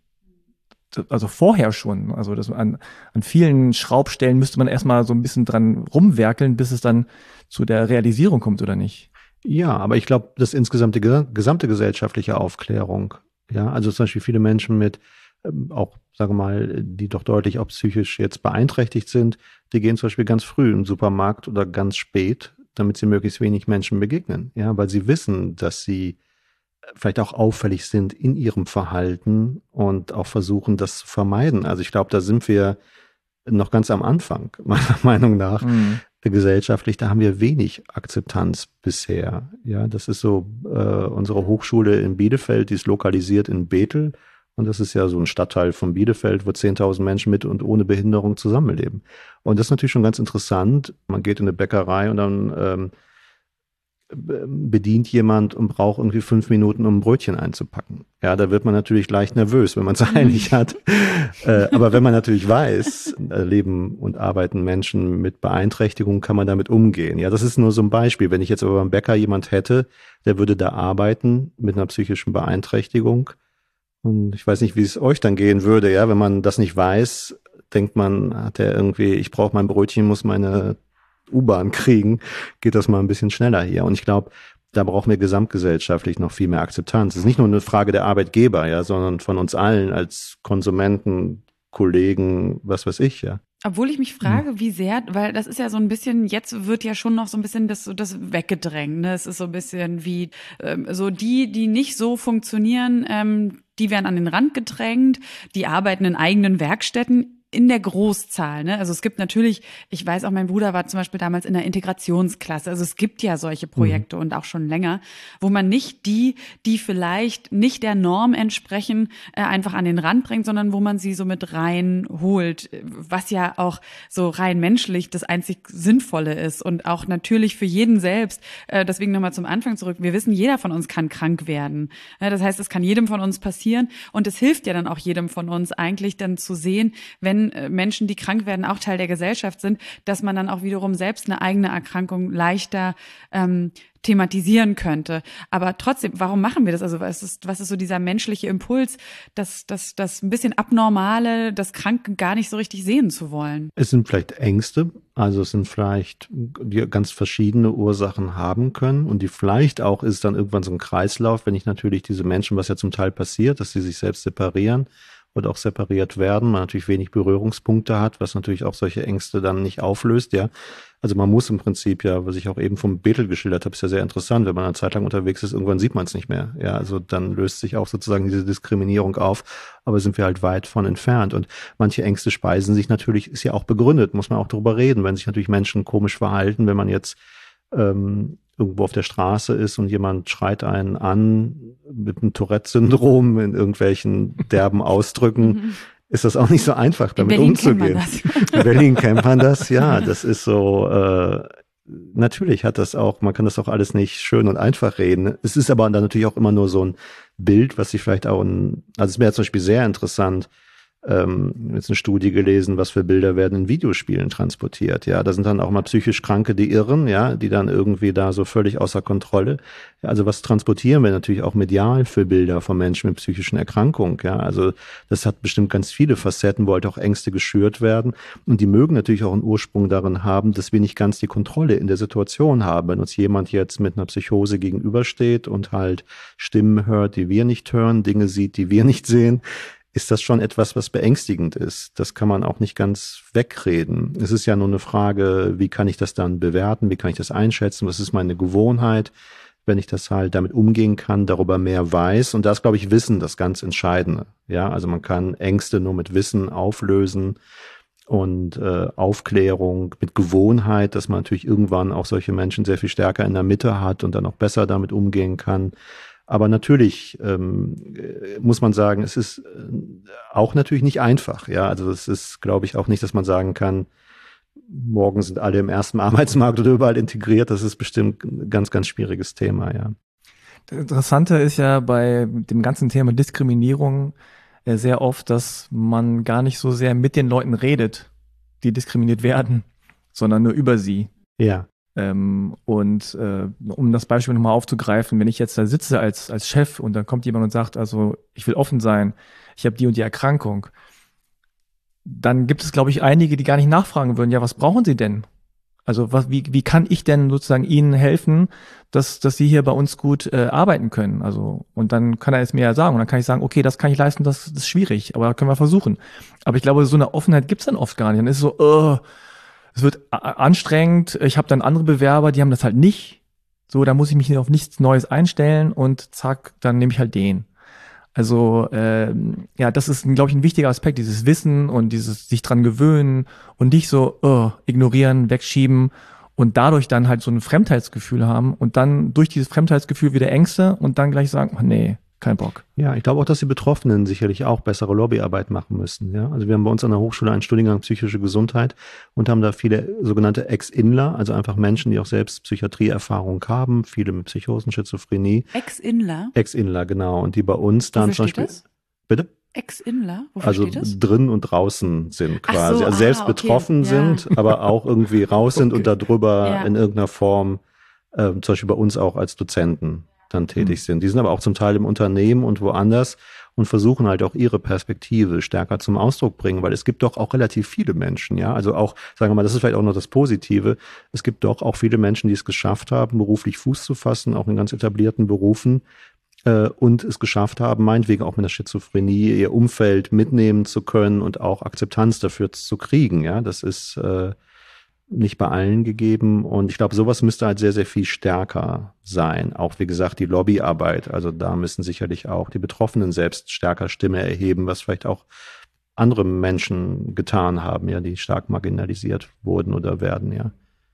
also vorher schon. Also das an, an vielen Schraubstellen müsste man erstmal so ein bisschen dran rumwerkeln, bis es dann zu der Realisierung kommt, oder nicht? Ja, aber ich glaube, das insgesamt die gesamte gesellschaftliche Aufklärung. Ja, also zum Beispiel viele Menschen mit ähm, auch, sagen wir mal, die doch deutlich auch psychisch jetzt beeinträchtigt sind, die gehen zum Beispiel ganz früh im Supermarkt oder ganz spät, damit sie möglichst wenig Menschen begegnen. Ja, weil sie wissen, dass sie vielleicht auch auffällig sind in ihrem Verhalten und auch versuchen, das zu vermeiden. Also ich glaube, da sind wir noch ganz am Anfang, meiner Meinung nach. Mhm. Gesellschaftlich, da haben wir wenig Akzeptanz bisher. Ja, das ist so äh, unsere Hochschule in Bielefeld, die ist lokalisiert in Bethel und das ist ja so ein Stadtteil von Bielefeld, wo zehntausend Menschen mit und ohne Behinderung zusammenleben. Und das ist natürlich schon ganz interessant. Man geht in eine Bäckerei und dann ähm, bedient jemand und braucht irgendwie fünf Minuten, um ein Brötchen einzupacken. Ja, da wird man natürlich leicht nervös, wenn man es eilig hat. äh, aber wenn man natürlich weiß, äh, leben und arbeiten Menschen mit Beeinträchtigung, kann man damit umgehen. Ja, das ist nur so ein Beispiel. Wenn ich jetzt aber beim Bäcker jemand hätte, der würde da arbeiten mit einer psychischen Beeinträchtigung. Und ich weiß nicht, wie es euch dann gehen würde. Ja, wenn man das nicht weiß, denkt man, hat er irgendwie, ich brauche mein Brötchen, muss meine U-Bahn kriegen, geht das mal ein bisschen schneller hier. Und ich glaube, da brauchen wir gesamtgesellschaftlich noch viel mehr Akzeptanz. Es ist nicht nur eine Frage der Arbeitgeber, ja, sondern von uns allen als Konsumenten, Kollegen, was weiß ich, ja. Obwohl ich mich frage, wie sehr, weil das ist ja so ein bisschen, jetzt wird ja schon noch so ein bisschen das, das weggedrängt, ne? Es ist so ein bisschen wie, ähm, so die, die nicht so funktionieren, ähm, die werden an den Rand gedrängt, die arbeiten in eigenen Werkstätten. in der Großzahl, ne? Also es gibt natürlich, ich weiß auch, mein Bruder war zum Beispiel damals in der Integrationsklasse. Also es gibt ja solche Projekte mhm. und auch schon länger, wo man nicht die, die vielleicht nicht der Norm entsprechen, äh, einfach an den Rand bringt, sondern wo man sie so mit reinholt, was ja auch so rein menschlich das einzig Sinnvolle ist und auch natürlich für jeden selbst. Äh, deswegen nochmal zum Anfang zurück. Wir wissen, jeder von uns kann krank werden. Ja, das heißt, es kann jedem von uns passieren und es hilft ja dann auch jedem von uns eigentlich dann zu sehen, wenn Menschen, die krank werden, auch Teil der Gesellschaft sind, dass man dann auch wiederum selbst eine eigene Erkrankung leichter ähm, thematisieren könnte. Aber trotzdem, warum machen wir das? Also was ist, was ist so dieser menschliche Impuls, das, das, das ein bisschen Abnormale, das Kranke gar nicht so richtig sehen zu wollen? Es sind vielleicht Ängste, also es sind vielleicht, die ganz verschiedene Ursachen haben können und die vielleicht auch ist dann irgendwann so ein Kreislauf, wenn ich natürlich diese Menschen, was ja zum Teil passiert, dass sie sich selbst separieren, oder auch separiert werden, man natürlich wenig Berührungspunkte hat, was natürlich auch solche Ängste dann nicht auflöst, ja. Also man muss im Prinzip ja, was ich auch eben vom Bethel geschildert habe, ist ja sehr interessant, wenn man eine Zeit lang unterwegs ist, irgendwann sieht man es nicht mehr, ja. Also dann löst sich auch sozusagen diese Diskriminierung auf, aber sind wir halt weit von entfernt und manche Ängste speisen sich natürlich, ist ja auch begründet, muss man auch drüber reden, wenn sich natürlich Menschen komisch verhalten, wenn man jetzt ähm, irgendwo auf der Straße ist und jemand schreit einen an mit einem Tourette-Syndrom in irgendwelchen derben Ausdrücken, ist das auch nicht so einfach, damit umzugehen. In Berlin kennt man das, ja. Das ist so, äh, natürlich hat das auch, man kann das auch alles nicht schön und einfach reden. Es ist aber dann natürlich auch immer nur so ein Bild, was sich vielleicht auch, ein, also es wäre zum Beispiel sehr interessant, ähm, jetzt eine Studie gelesen, was für Bilder werden in Videospielen transportiert, ja, da sind dann auch mal psychisch Kranke, die irren, ja, die dann irgendwie da so völlig außer Kontrolle, ja, also was transportieren wir natürlich auch medial für Bilder von Menschen mit psychischen Erkrankungen, ja, also das hat bestimmt ganz viele Facetten, wo halt auch Ängste geschürt werden und die mögen natürlich auch einen Ursprung darin haben, dass wir nicht ganz die Kontrolle in der Situation haben, wenn uns jemand jetzt mit einer Psychose gegenübersteht und halt Stimmen hört, die wir nicht hören, Dinge sieht, die wir nicht sehen, ist das schon etwas, was beängstigend ist. Das kann man auch nicht ganz wegreden. Es ist ja nur eine Frage, wie kann ich das dann bewerten, wie kann ich das einschätzen, was ist meine Gewohnheit, wenn ich das halt damit umgehen kann, darüber mehr weiß. Und da ist, glaube ich, Wissen das ganz Entscheidende. Ja, also man kann Ängste nur mit Wissen auflösen und äh, Aufklärung mit Gewohnheit, dass man natürlich irgendwann auch solche Menschen sehr viel stärker in der Mitte hat und dann auch besser damit umgehen kann. Aber natürlich ähm, muss man sagen, es ist auch natürlich nicht einfach. Ja, also es ist, glaube ich, auch nicht, dass man sagen kann, morgen sind alle im ersten Arbeitsmarkt oder überall integriert. Das ist bestimmt ein ganz, ganz schwieriges Thema, ja. Das Interessante ist ja bei dem ganzen Thema Diskriminierung äh, sehr oft, dass man gar nicht so sehr mit den Leuten redet, die diskriminiert werden, sondern nur über sie. Ja. Ähm, und äh, um das Beispiel nochmal aufzugreifen, wenn ich jetzt da sitze als als Chef und dann kommt jemand und sagt, also ich will offen sein, ich habe die und die Erkrankung, dann gibt es, glaube ich, einige, die gar nicht nachfragen würden, ja, was brauchen Sie denn? Also was, wie wie kann ich denn sozusagen Ihnen helfen, dass dass Sie hier bei uns gut äh, arbeiten können? Also und dann kann er es mir ja sagen und dann kann ich sagen, okay, das kann ich leisten, das, das ist schwierig, aber können wir versuchen. Aber ich glaube, so eine Offenheit gibt's dann oft gar nicht. Dann ist es so, uh, es wird anstrengend, ich habe dann andere Bewerber, die haben das halt nicht. So, da muss ich mich auf nichts Neues einstellen und zack, dann nehme ich halt den. Also ähm, ja, das ist, glaube ich, ein wichtiger Aspekt, dieses Wissen und dieses sich dran gewöhnen und nicht so uh, ignorieren, wegschieben und dadurch dann halt so ein Fremdheitsgefühl haben und dann durch dieses Fremdheitsgefühl wieder Ängste und dann gleich sagen, oh, nee, kein Bock. Ja, ich glaube auch, dass die Betroffenen sicherlich auch bessere Lobbyarbeit machen müssen. Ja, also wir haben bei uns an der Hochschule einen Studiengang psychische Gesundheit und haben da viele sogenannte Ex-Inler, also einfach Menschen, die auch selbst Psychiatrieerfahrung haben, viele mit Psychosen, Schizophrenie. Ex-Inler? Ex-Inler, genau. Und die bei uns dann Wofür zum Beispiel. Steht das? Bitte? Ex-Inler? Wofür also steht das? Drin und draußen sind quasi. So, also selbst ah, okay. betroffen Ja. sind, aber auch irgendwie raus sind Okay. und darüber Ja. in irgendeiner Form, äh, zum Beispiel bei uns auch als Dozenten dann tätig Mhm. sind. Die sind aber auch zum Teil im Unternehmen und woanders und versuchen halt auch ihre Perspektive stärker zum Ausdruck bringen, weil es gibt doch auch relativ viele Menschen, ja, also auch, sagen wir mal, das ist vielleicht auch noch das Positive, es gibt doch auch viele Menschen, die es geschafft haben, beruflich Fuß zu fassen, auch in ganz etablierten Berufen, äh, und es geschafft haben, meinetwegen auch mit der Schizophrenie ihr Umfeld mitnehmen zu können und auch Akzeptanz dafür zu kriegen, ja, das ist äh, nicht bei allen gegeben und ich glaube, sowas müsste halt sehr, sehr viel stärker sein. Auch wie gesagt, die Lobbyarbeit, also da müssen sicherlich auch die Betroffenen selbst stärker Stimme erheben, was vielleicht auch andere Menschen getan haben, ja, die stark marginalisiert wurden oder werden, ja.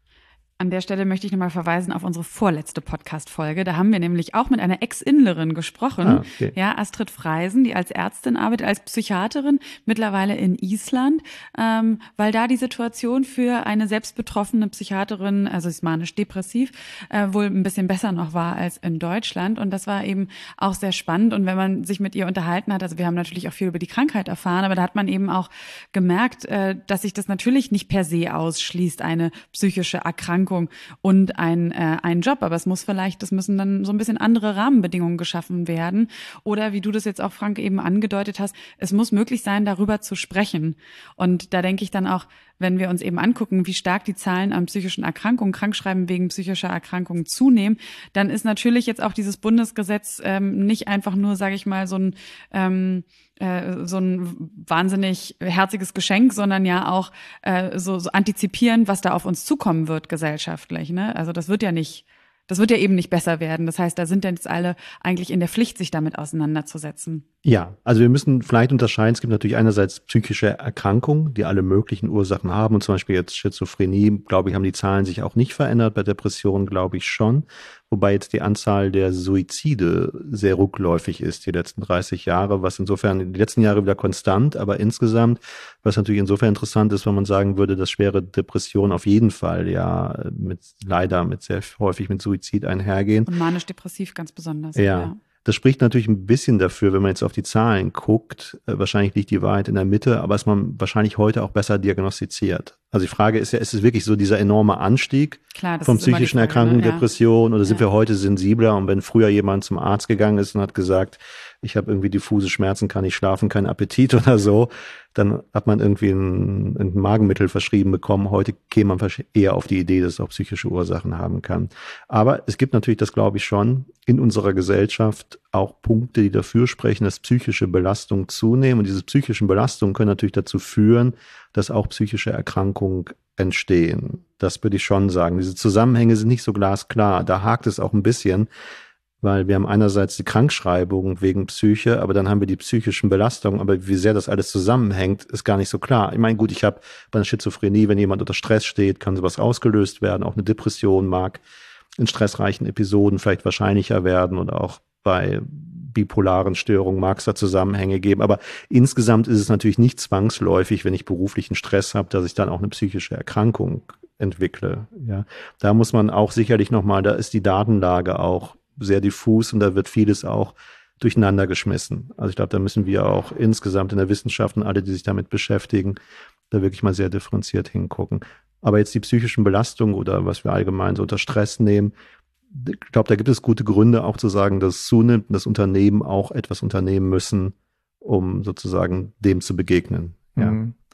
An der Stelle möchte ich nochmal verweisen auf unsere vorletzte Podcast-Folge. Da haben wir nämlich auch mit einer Ex-Inlerin gesprochen, Ah, okay. ja, Astrid Freisen, die als Ärztin arbeitet, als Psychiaterin, mittlerweile in Island, ähm, weil da die Situation für eine selbstbetroffene Psychiaterin, also ist manisch-depressiv, äh, wohl ein bisschen besser noch war als in Deutschland. Und das war eben auch sehr spannend. Und wenn man sich mit ihr unterhalten hat, also wir haben natürlich auch viel über die Krankheit erfahren, aber da hat man eben auch gemerkt, äh, dass sich das natürlich nicht per se ausschließt, eine psychische Erkrankung und ein, äh, ein Job, aber es muss vielleicht, das müssen dann so ein bisschen andere Rahmenbedingungen geschaffen werden oder wie du das jetzt auch, Frank, eben angedeutet hast, es muss möglich sein, darüber zu sprechen. Und da denke ich dann auch, wenn wir uns eben angucken, wie stark die Zahlen an psychischen Erkrankungen, Krankschreiben wegen psychischer Erkrankungen zunehmen, dann ist natürlich jetzt auch dieses Bundesgesetz ähm, nicht einfach nur, sage ich mal, so ein ähm, äh, so ein wahnsinnig herziges Geschenk, sondern ja auch äh, so, so antizipieren, was da auf uns zukommen wird gesellschaftlich. Ne? Also das wird ja nicht, das wird ja eben nicht besser werden. Das heißt, da sind jetzt alle eigentlich in der Pflicht, sich damit auseinanderzusetzen. Ja, also wir müssen vielleicht unterscheiden. Es gibt natürlich einerseits psychische Erkrankungen, die alle möglichen Ursachen haben. Und zum Beispiel jetzt Schizophrenie, glaube ich, haben die Zahlen sich auch nicht verändert. Bei Depressionen glaube ich schon. Wobei jetzt die Anzahl der Suizide sehr rückläufig ist, die letzten dreißig Jahre, was insofern die letzten Jahre wieder konstant, aber insgesamt, was natürlich insofern interessant ist, wenn man sagen würde, dass schwere Depressionen auf jeden Fall ja mit leider mit sehr häufig mit Suizid einhergehen. Und manisch-depressiv ganz besonders. Ja. ja. Das spricht natürlich ein bisschen dafür, wenn man jetzt auf die Zahlen guckt. Äh, wahrscheinlich liegt die Wahrheit in der Mitte, aber ist man wahrscheinlich heute auch besser diagnostiziert. Also die Frage ist ja, ist es wirklich so dieser enorme Anstieg Klar, das von ist immer die psychischen Frage, Erkrankungen, ne? Ja. Depressionen, oder sind Ja. wir heute sensibler? Und wenn früher jemand zum Arzt gegangen ist und hat gesagt, ich habe irgendwie diffuse Schmerzen, kann nicht schlafen, keinen Appetit oder so, dann hat man irgendwie ein, ein Magenmittel verschrieben bekommen. Heute käme man eher auf die Idee, dass es auch psychische Ursachen haben kann. Aber es gibt natürlich, das glaube ich schon, in unserer Gesellschaft auch Punkte, die dafür sprechen, dass psychische Belastungen zunehmen. Und diese psychischen Belastungen können natürlich dazu führen, dass auch psychische Erkrankungen entstehen. Das würde ich schon sagen. Diese Zusammenhänge sind nicht so glasklar. Da hakt es auch ein bisschen, weil wir haben einerseits die Krankschreibung wegen Psyche, aber dann haben wir die psychischen Belastungen. Aber wie sehr das alles zusammenhängt, ist gar nicht so klar. Ich meine, gut, ich habe bei einer Schizophrenie, wenn jemand unter Stress steht, kann sowas ausgelöst werden. Auch eine Depression mag in stressreichen Episoden vielleicht wahrscheinlicher werden oder auch bei bipolaren Störungen mag es da Zusammenhänge geben. Aber insgesamt ist es natürlich nicht zwangsläufig, wenn ich beruflichen Stress habe, dass ich dann auch eine psychische Erkrankung entwickle. Ja, da muss man auch sicherlich nochmal, da ist die Datenlage auch sehr diffus und da wird vieles auch durcheinander geschmissen. Also ich glaube, da müssen wir auch insgesamt in der Wissenschaft und alle, die sich damit beschäftigen, da wirklich mal sehr differenziert hingucken. Aber jetzt die psychischen Belastungen oder was wir allgemein so unter Stress nehmen, ich glaube, da gibt es gute Gründe auch zu sagen, dass es zunimmt und dass Unternehmen auch etwas unternehmen müssen, um sozusagen dem zu begegnen. Ja.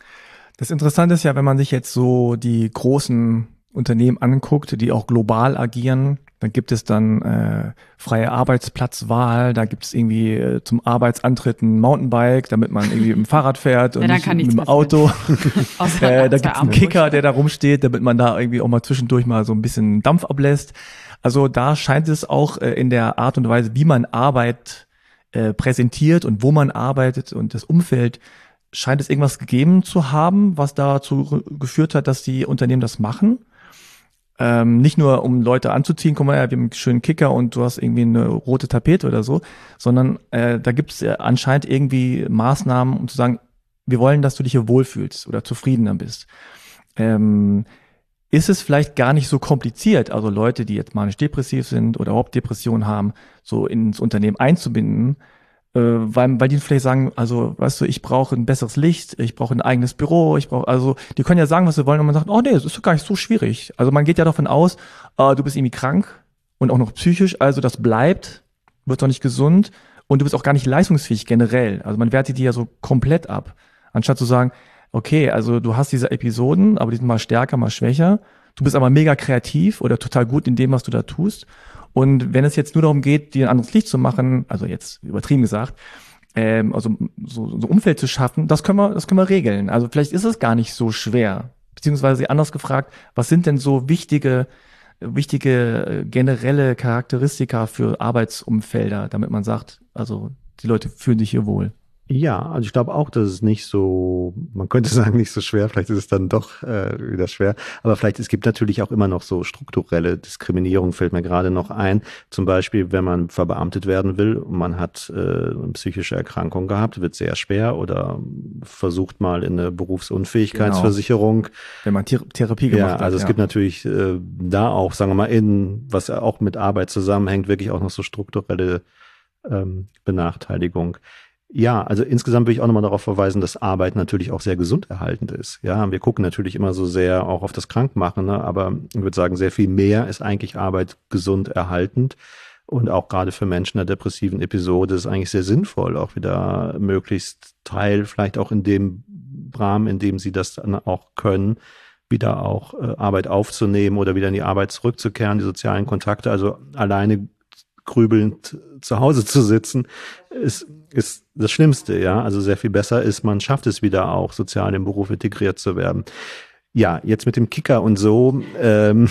Das Interessante ist ja, wenn man sich jetzt so die großen Unternehmen anguckt, die auch global agieren, dann gibt es dann äh, freie Arbeitsplatzwahl, da gibt es irgendwie äh, zum Arbeitsantritt ein Mountainbike, damit man irgendwie mit dem Fahrrad fährt und Ja, dann nicht kann mit nichts dem Auto. Außer äh, da zwei gibt es einen Arme Kicker, der da rumsteht, damit man da irgendwie auch mal zwischendurch mal so ein bisschen Dampf ablässt. Also da scheint es auch äh, in der Art und Weise, wie man Arbeit äh, präsentiert und wo man arbeitet und das Umfeld, scheint es irgendwas gegeben zu haben, was dazu geführt hat, dass die Unternehmen das machen. Ähm, nicht nur, um Leute anzuziehen, guck mal, ja, wir haben einen schönen Kicker und du hast irgendwie eine rote Tapete oder so, sondern äh, da gibt es äh, anscheinend irgendwie Maßnahmen, um zu sagen, wir wollen, dass du dich hier wohlfühlst oder zufriedener bist. Ähm, ist es vielleicht gar nicht so kompliziert, also Leute, die jetzt manisch-depressiv sind oder überhaupt Depressionen haben, so ins Unternehmen einzubinden, äh, weil, weil die vielleicht sagen, also weißt du, ich brauche ein besseres Licht, ich brauche ein eigenes Büro, ich brauche, also die können ja sagen, was sie wollen und man sagt, oh nee, das ist doch gar nicht so schwierig. Also man geht ja davon aus, äh, du bist irgendwie krank und auch noch psychisch, also das bleibt, wird doch nicht gesund und du bist auch gar nicht leistungsfähig generell. Also man wertet die ja so komplett ab, anstatt zu sagen, okay, also du hast diese Episoden, aber die sind mal stärker, mal schwächer. Du bist aber mega kreativ oder total gut in dem, was du da tust. Und wenn es jetzt nur darum geht, dir ein anderes Licht zu machen, also jetzt übertrieben gesagt, ähm, also so, so Umfeld zu schaffen, das können wir, das können wir regeln. Also vielleicht ist es gar nicht so schwer. Beziehungsweise anders gefragt, was sind denn so wichtige, wichtige generelle Charakteristika für Arbeitsumfelder, damit man sagt, also die Leute fühlen sich hier wohl? Ja, also ich glaube auch, dass es nicht so, man könnte sagen, nicht so schwer, vielleicht ist es dann doch äh, wieder schwer, aber vielleicht, es gibt natürlich auch immer noch so strukturelle Diskriminierung, fällt mir gerade noch ein. Zum Beispiel, wenn man verbeamtet werden will und man hat äh, eine psychische Erkrankung gehabt, wird sehr schwer, oder versucht mal in eine Berufsunfähigkeitsversicherung. Genau. Wenn man Thera- Therapie gemacht ja, hat. also es ja. gibt natürlich äh, da auch, sagen wir mal, in, was auch mit Arbeit zusammenhängt, wirklich auch noch so strukturelle ähm, Benachteiligung. Ja, also insgesamt will ich auch nochmal darauf verweisen, dass Arbeit natürlich auch sehr gesunderhaltend ist. Ja, wir gucken natürlich immer so sehr auch auf das Krankmachen, ne? Aber ich würde sagen, sehr viel mehr ist eigentlich Arbeit gesunderhaltend. Und auch gerade für Menschen in der depressiven Episode ist es eigentlich sehr sinnvoll, auch wieder möglichst Teil, vielleicht auch in dem Rahmen, in dem sie das dann auch können, wieder auch äh, Arbeit aufzunehmen oder wieder in die Arbeit zurückzukehren, die sozialen Kontakte. Also alleine grübelnd zu Hause zu sitzen, ist, ist das Schlimmste, ja. Also sehr viel besser ist, man schafft es wieder auch, sozial im Beruf integriert zu werden. Ja, jetzt mit dem Kicker und so, ähm,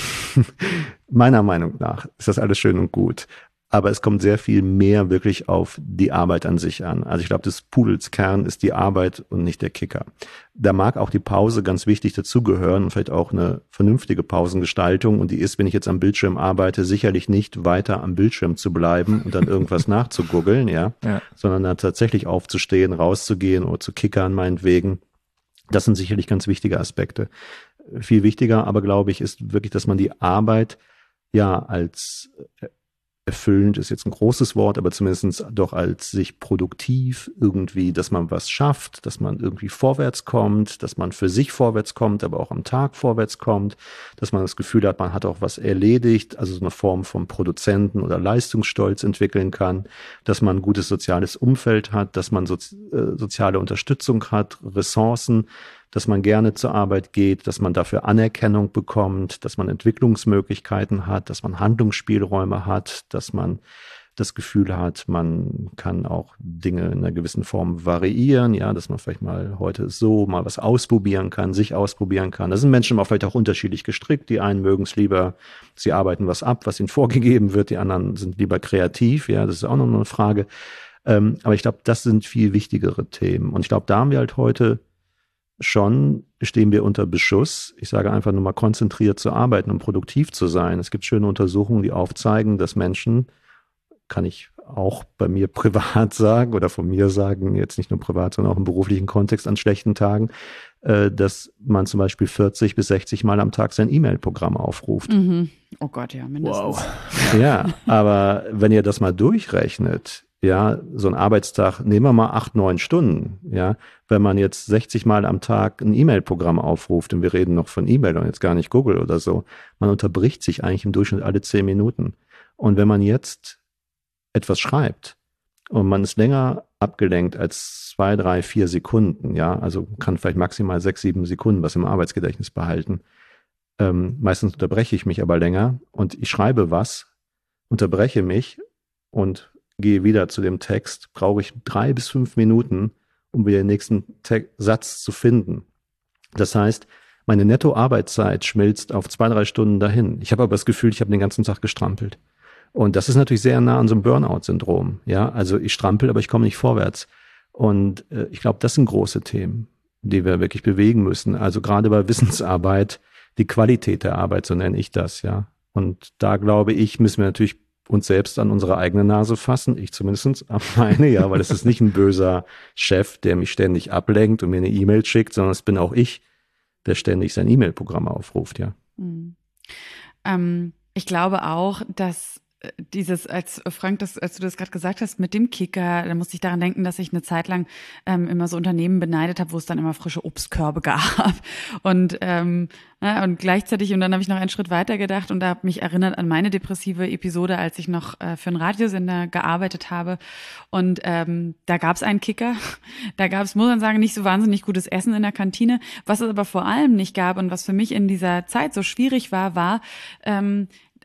meiner Meinung nach ist das alles schön und gut. Aber es kommt sehr viel mehr wirklich auf die Arbeit an sich an. Also ich glaube, des Pudels Kern ist die Arbeit und nicht der Kicker. Da mag auch die Pause ganz wichtig dazugehören und vielleicht auch eine vernünftige Pausengestaltung. Und die ist, wenn ich jetzt am Bildschirm arbeite, sicherlich nicht weiter am Bildschirm zu bleiben und dann irgendwas nachzugoogeln, ja, Ja. sondern dann tatsächlich aufzustehen, rauszugehen oder zu kickern meinetwegen. Das sind sicherlich ganz wichtige Aspekte. Viel wichtiger aber, glaube ich, ist wirklich, dass man die Arbeit ja als erfüllend ist jetzt ein großes Wort, aber zumindest doch als sich produktiv irgendwie, dass man was schafft, dass man irgendwie vorwärts kommt, dass man für sich vorwärts kommt, aber auch am Tag vorwärts kommt, dass man das Gefühl hat, man hat auch was erledigt, also so eine Form von Produzenten- oder Leistungsstolz entwickeln kann, dass man ein gutes soziales Umfeld hat, dass man so, äh, soziale Unterstützung hat, Ressourcen, dass man gerne zur Arbeit geht, dass man dafür Anerkennung bekommt, dass man Entwicklungsmöglichkeiten hat, dass man Handlungsspielräume hat, dass man das Gefühl hat, man kann auch Dinge in einer gewissen Form variieren, ja, dass man vielleicht mal heute so mal was ausprobieren kann, sich ausprobieren kann. Da sind Menschen auch vielleicht auch unterschiedlich gestrickt. Die einen mögen es lieber, sie arbeiten was ab, was ihnen vorgegeben wird, die anderen sind lieber kreativ, ja, das ist auch noch eine Frage. Ähm, aber ich glaube, das sind viel wichtigere Themen. Und ich glaube, da haben wir halt heute schon, stehen wir unter Beschuss. Ich sage einfach nur mal, konzentriert zu arbeiten und produktiv zu sein. Es gibt schöne Untersuchungen, die aufzeigen, dass Menschen, kann ich auch bei mir privat sagen oder von mir sagen, jetzt nicht nur privat, sondern auch im beruflichen Kontext an schlechten Tagen, äh, dass man zum Beispiel vierzig bis sechzig Mal am Tag sein E-Mail-Programm aufruft. Mhm. Oh Gott, ja, mindestens. Wow. Ja, aber wenn ihr das mal durchrechnet, ja, so ein Arbeitstag, nehmen wir mal acht, neun Stunden, ja, wenn man jetzt sechzig Mal am Tag ein E-Mail-Programm aufruft, und wir reden noch von E-Mail und jetzt gar nicht Google oder so, man unterbricht sich eigentlich im Durchschnitt alle zehn Minuten. Und wenn man jetzt etwas schreibt und man ist länger abgelenkt als zwei, drei, vier Sekunden, ja, also kann vielleicht maximal sechs, sieben Sekunden was im Arbeitsgedächtnis behalten. Ähm, meistens unterbreche ich mich aber länger und ich schreibe was, unterbreche mich und gehe wieder zu dem Text, brauche ich drei bis fünf Minuten, um wieder den nächsten Te- Satz zu finden. Das heißt, meine Netto-Arbeitszeit schmilzt auf zwei, drei Stunden dahin. Ich habe aber das Gefühl, ich habe den ganzen Tag gestrampelt. Und das ist natürlich sehr nah an so einem Burnout-Syndrom. Ja, also ich strampel, aber ich komme nicht vorwärts. Und äh, ich glaube, das sind große Themen, die wir wirklich bewegen müssen. Also gerade bei Wissensarbeit, die Qualität der Arbeit, so nenne ich das, ja. Und da glaube ich, müssen wir natürlich uns selbst an unsere eigene Nase fassen, ich zumindest an meine, ja, weil es ist nicht ein böser Chef, der mich ständig ablenkt und mir eine E-Mail schickt, sondern es bin auch ich, der ständig sein E-Mail-Programm aufruft, ja. Mhm. Ähm, ich glaube auch, dass dieses, als Frank, das, als du das gerade gesagt hast, mit dem Kicker, da musste ich daran denken, dass ich eine Zeit lang ähm, immer so Unternehmen beneidet habe, wo es dann immer frische Obstkörbe gab. Und, ähm, na, und gleichzeitig, und dann habe ich noch einen Schritt weiter gedacht und da habe mich erinnert an meine depressive Episode, als ich noch äh, für einen Radiosender gearbeitet habe. Und ähm, da gab es einen Kicker. Da gab es, muss man sagen, nicht so wahnsinnig gutes Essen in der Kantine. Was es aber vor allem nicht gab und was für mich in dieser Zeit so schwierig war, war, ähm,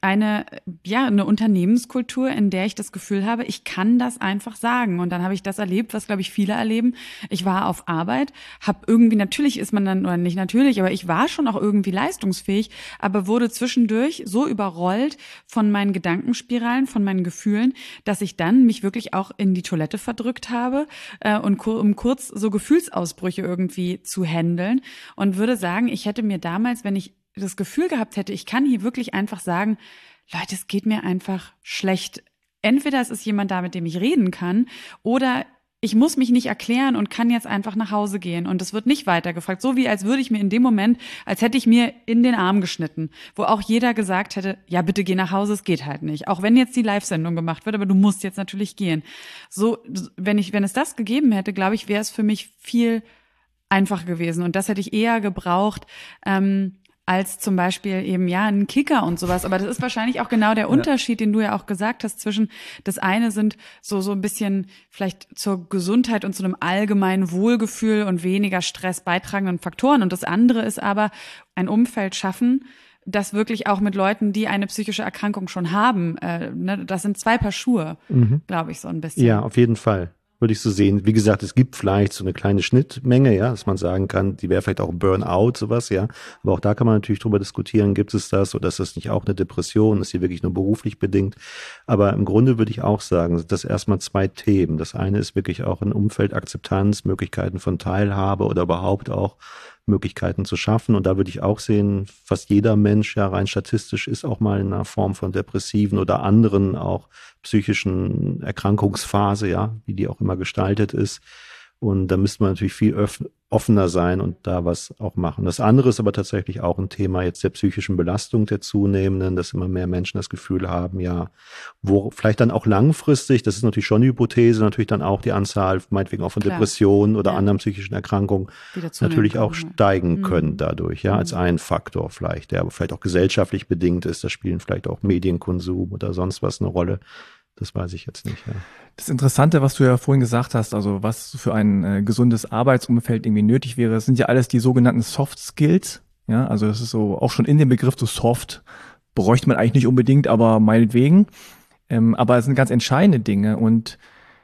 eine, ja, eine Unternehmenskultur, in der ich das Gefühl habe, ich kann das einfach sagen. Und dann habe ich das erlebt, was, glaube ich, viele erleben. Ich war auf Arbeit, habe irgendwie, natürlich ist man dann, oder nicht natürlich, aber ich war schon auch irgendwie leistungsfähig, aber wurde zwischendurch so überrollt von meinen Gedankenspiralen, von meinen Gefühlen, dass ich dann mich wirklich auch in die Toilette verdrückt habe äh, und kur- um kurz so Gefühlsausbrüche irgendwie zu handeln und würde sagen, ich hätte mir damals, wenn ich das Gefühl gehabt hätte, ich kann hier wirklich einfach sagen, Leute, es geht mir einfach schlecht. Entweder es ist jemand da, mit dem ich reden kann, oder ich muss mich nicht erklären und kann jetzt einfach nach Hause gehen und es wird nicht weitergefragt. So wie als würde ich mir in dem Moment, als hätte ich mir in den Arm geschnitten, wo auch jeder gesagt hätte, ja bitte geh nach Hause, es geht halt nicht. Auch wenn jetzt die Live-Sendung gemacht wird, aber du musst jetzt natürlich gehen. So, wenn ich, wenn es das gegeben hätte, glaube ich, wäre es für mich viel einfacher gewesen und das hätte ich eher gebraucht, ähm, als zum Beispiel eben, ja, ein Kicker und sowas. Aber das ist wahrscheinlich auch genau der Unterschied, den du ja auch gesagt hast, zwischen das eine sind so, so ein bisschen vielleicht zur Gesundheit und zu einem allgemeinen Wohlgefühl und weniger Stress beitragenden Faktoren. Und das andere ist aber ein Umfeld schaffen, das wirklich auch mit Leuten, die eine psychische Erkrankung schon haben, äh, ne, das sind zwei Paar Schuhe, mhm. glaube ich, so ein bisschen. Ja, auf jeden Fall. Würde ich so sehen. Wie gesagt, es gibt vielleicht so eine kleine Schnittmenge, ja, dass man sagen kann, die wäre vielleicht auch Burnout, sowas, ja. Aber auch da kann man natürlich drüber diskutieren, gibt es das oder ist das nicht auch eine Depression, ist die wirklich nur beruflich bedingt? Aber im Grunde würde ich auch sagen, das erstmal zwei Themen. Das eine ist wirklich auch ein Umfeldakzeptanz, Möglichkeiten von Teilhabe oder überhaupt auch Möglichkeiten zu schaffen. Und da würde ich auch sehen, fast jeder Mensch, ja rein statistisch, ist auch mal in einer Form von depressiven oder anderen auch psychischen Erkrankungsphase, ja, wie die auch immer gestaltet ist. Und da müsste man natürlich viel öff- offener sein und da was auch machen. Das andere ist aber tatsächlich auch ein Thema jetzt der psychischen Belastung der zunehmenden, dass immer mehr Menschen das Gefühl haben, ja, wo vielleicht dann auch langfristig, das ist natürlich schon eine Hypothese, natürlich dann auch die Anzahl, meinetwegen auch von Klar. Depressionen oder ja. anderen psychischen Erkrankungen natürlich auch kann, steigen ja. können dadurch, ja, mhm. als ein Faktor vielleicht, der aber vielleicht auch gesellschaftlich bedingt ist. Da spielen vielleicht auch Medienkonsum oder sonst was eine Rolle. Das weiß ich jetzt nicht, ja. Das Interessante, was du ja vorhin gesagt hast, also was für ein äh, gesundes Arbeitsumfeld irgendwie nötig wäre, das sind ja alles die sogenannten Soft Skills. Ja, also das ist so auch schon in dem Begriff so soft, bräuchte man eigentlich nicht unbedingt, aber meinetwegen. Ähm, aber es sind ganz entscheidende Dinge und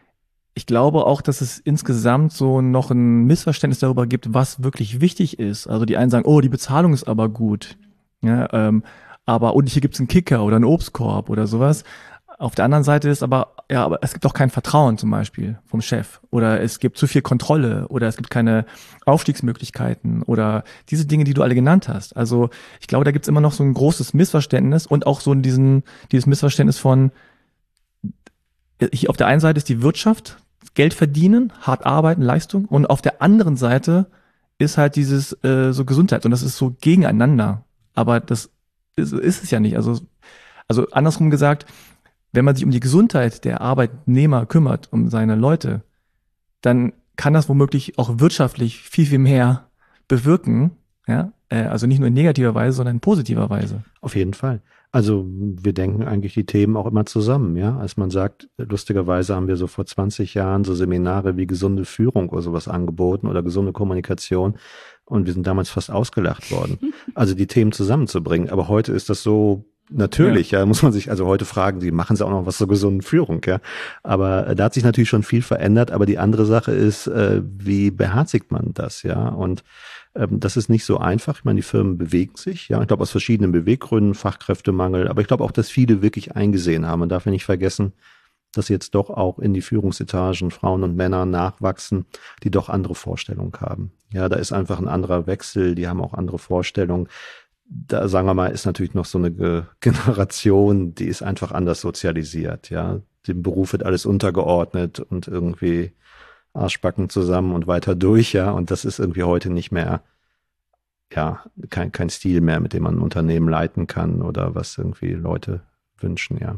ich glaube auch, dass es insgesamt so noch ein Missverständnis darüber gibt, was wirklich wichtig ist. Also die einen sagen, oh, die Bezahlung ist aber gut. Ja, ähm, aber und hier gibt's einen Kicker oder einen Obstkorb oder sowas. Auf der anderen Seite ist aber, ja, aber es gibt auch kein Vertrauen zum Beispiel vom Chef oder es gibt zu viel Kontrolle oder es gibt keine Aufstiegsmöglichkeiten oder diese Dinge, die du alle genannt hast. Also ich glaube, da gibt's immer noch so ein großes Missverständnis und auch so diesen, dieses Missverständnis von, hier auf der einen Seite ist die Wirtschaft, Geld verdienen, hart arbeiten, Leistung und auf der anderen Seite ist halt dieses äh, so Gesundheit und das ist so gegeneinander. Aber das ist, ist es ja nicht. Also, also andersrum gesagt, wenn man sich um die Gesundheit der Arbeitnehmer kümmert, um seine Leute, dann kann das womöglich auch wirtschaftlich viel, viel mehr bewirken. Ja, also nicht nur in negativer Weise, sondern in positiver Weise. Auf jeden Fall. Also wir denken eigentlich die Themen auch immer zusammen, ja. Als man sagt, lustigerweise haben wir so vor zwanzig Jahren so Seminare wie gesunde Führung oder sowas angeboten oder gesunde Kommunikation und wir sind damals fast ausgelacht worden. Also die Themen zusammenzubringen. Aber heute ist das so natürlich, ja. ja, muss man sich also heute fragen, die machen sie auch noch was zur gesunden Führung, ja. Aber äh, da hat sich natürlich schon viel verändert, aber die andere Sache ist, äh, wie beherzigt man das, ja? Und ähm, das ist nicht so einfach. Ich meine, die Firmen bewegen sich, ja. Ich glaube aus verschiedenen Beweggründen, Fachkräftemangel, aber ich glaube auch, dass viele wirklich eingesehen haben. Man darf ja nicht vergessen, dass jetzt doch auch in die Führungsetagen Frauen und Männer nachwachsen, die doch andere Vorstellungen haben. Ja, da ist einfach ein anderer Wechsel, die haben auch andere Vorstellungen. Da sagen wir mal, ist natürlich noch so eine Generation, die ist einfach anders sozialisiert, ja. Dem Beruf wird alles untergeordnet und irgendwie Arschbacken zusammen und weiter durch, ja. Und das ist irgendwie heute nicht mehr, ja, kein, kein Stil mehr, mit dem man ein Unternehmen leiten kann oder was irgendwie Leute wünschen, ja.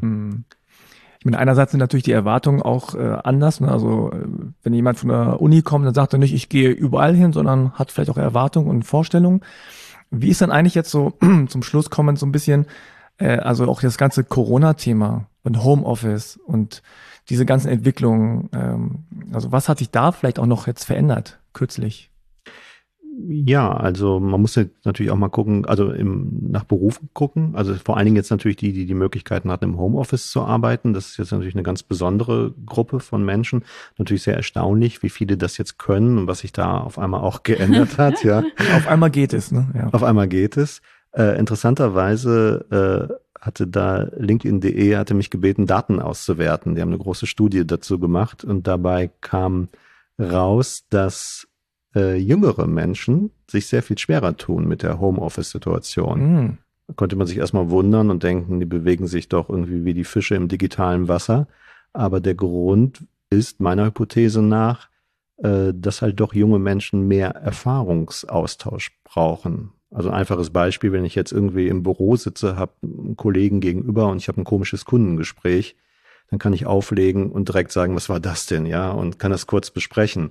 Ich meine, einerseits sind natürlich die Erwartungen auch äh, anders, ne? Also wenn jemand von der Uni kommt, dann sagt er nicht, ich gehe überall hin, sondern hat vielleicht auch Erwartungen und Vorstellungen. Wie ist denn eigentlich jetzt so zum Schluss kommend so ein bisschen, äh, also auch das ganze Corona-Thema und Homeoffice und diese ganzen Entwicklungen, ähm, also was hat sich da vielleicht auch noch jetzt verändert, kürzlich? Ja, also man muss jetzt natürlich auch mal gucken, also im, nach Berufen gucken. Also vor allen Dingen jetzt natürlich die, die die Möglichkeiten hatten, im Homeoffice zu arbeiten. Das ist jetzt natürlich eine ganz besondere Gruppe von Menschen. Natürlich sehr erstaunlich, wie viele das jetzt können und was sich da auf einmal auch geändert hat. Ja, auf einmal geht es, ne? Ja. Auf einmal geht es. Äh, interessanterweise äh, hatte da LinkedIn punkt de hatte mich gebeten, Daten auszuwerten. Die haben eine große Studie dazu gemacht und dabei kam raus, dass äh, jüngere Menschen sich sehr viel schwerer tun mit der Homeoffice-Situation. Mm. Da konnte man sich erstmal wundern und denken, die bewegen sich doch irgendwie wie die Fische im digitalen Wasser. Aber der Grund ist meiner Hypothese nach, äh, dass halt doch junge Menschen mehr Erfahrungsaustausch brauchen. Also ein einfaches Beispiel, wenn ich jetzt irgendwie im Büro sitze, habe einen Kollegen gegenüber und ich habe ein komisches Kundengespräch, dann kann ich auflegen und direkt sagen, was war das denn, ja, und kann das kurz besprechen.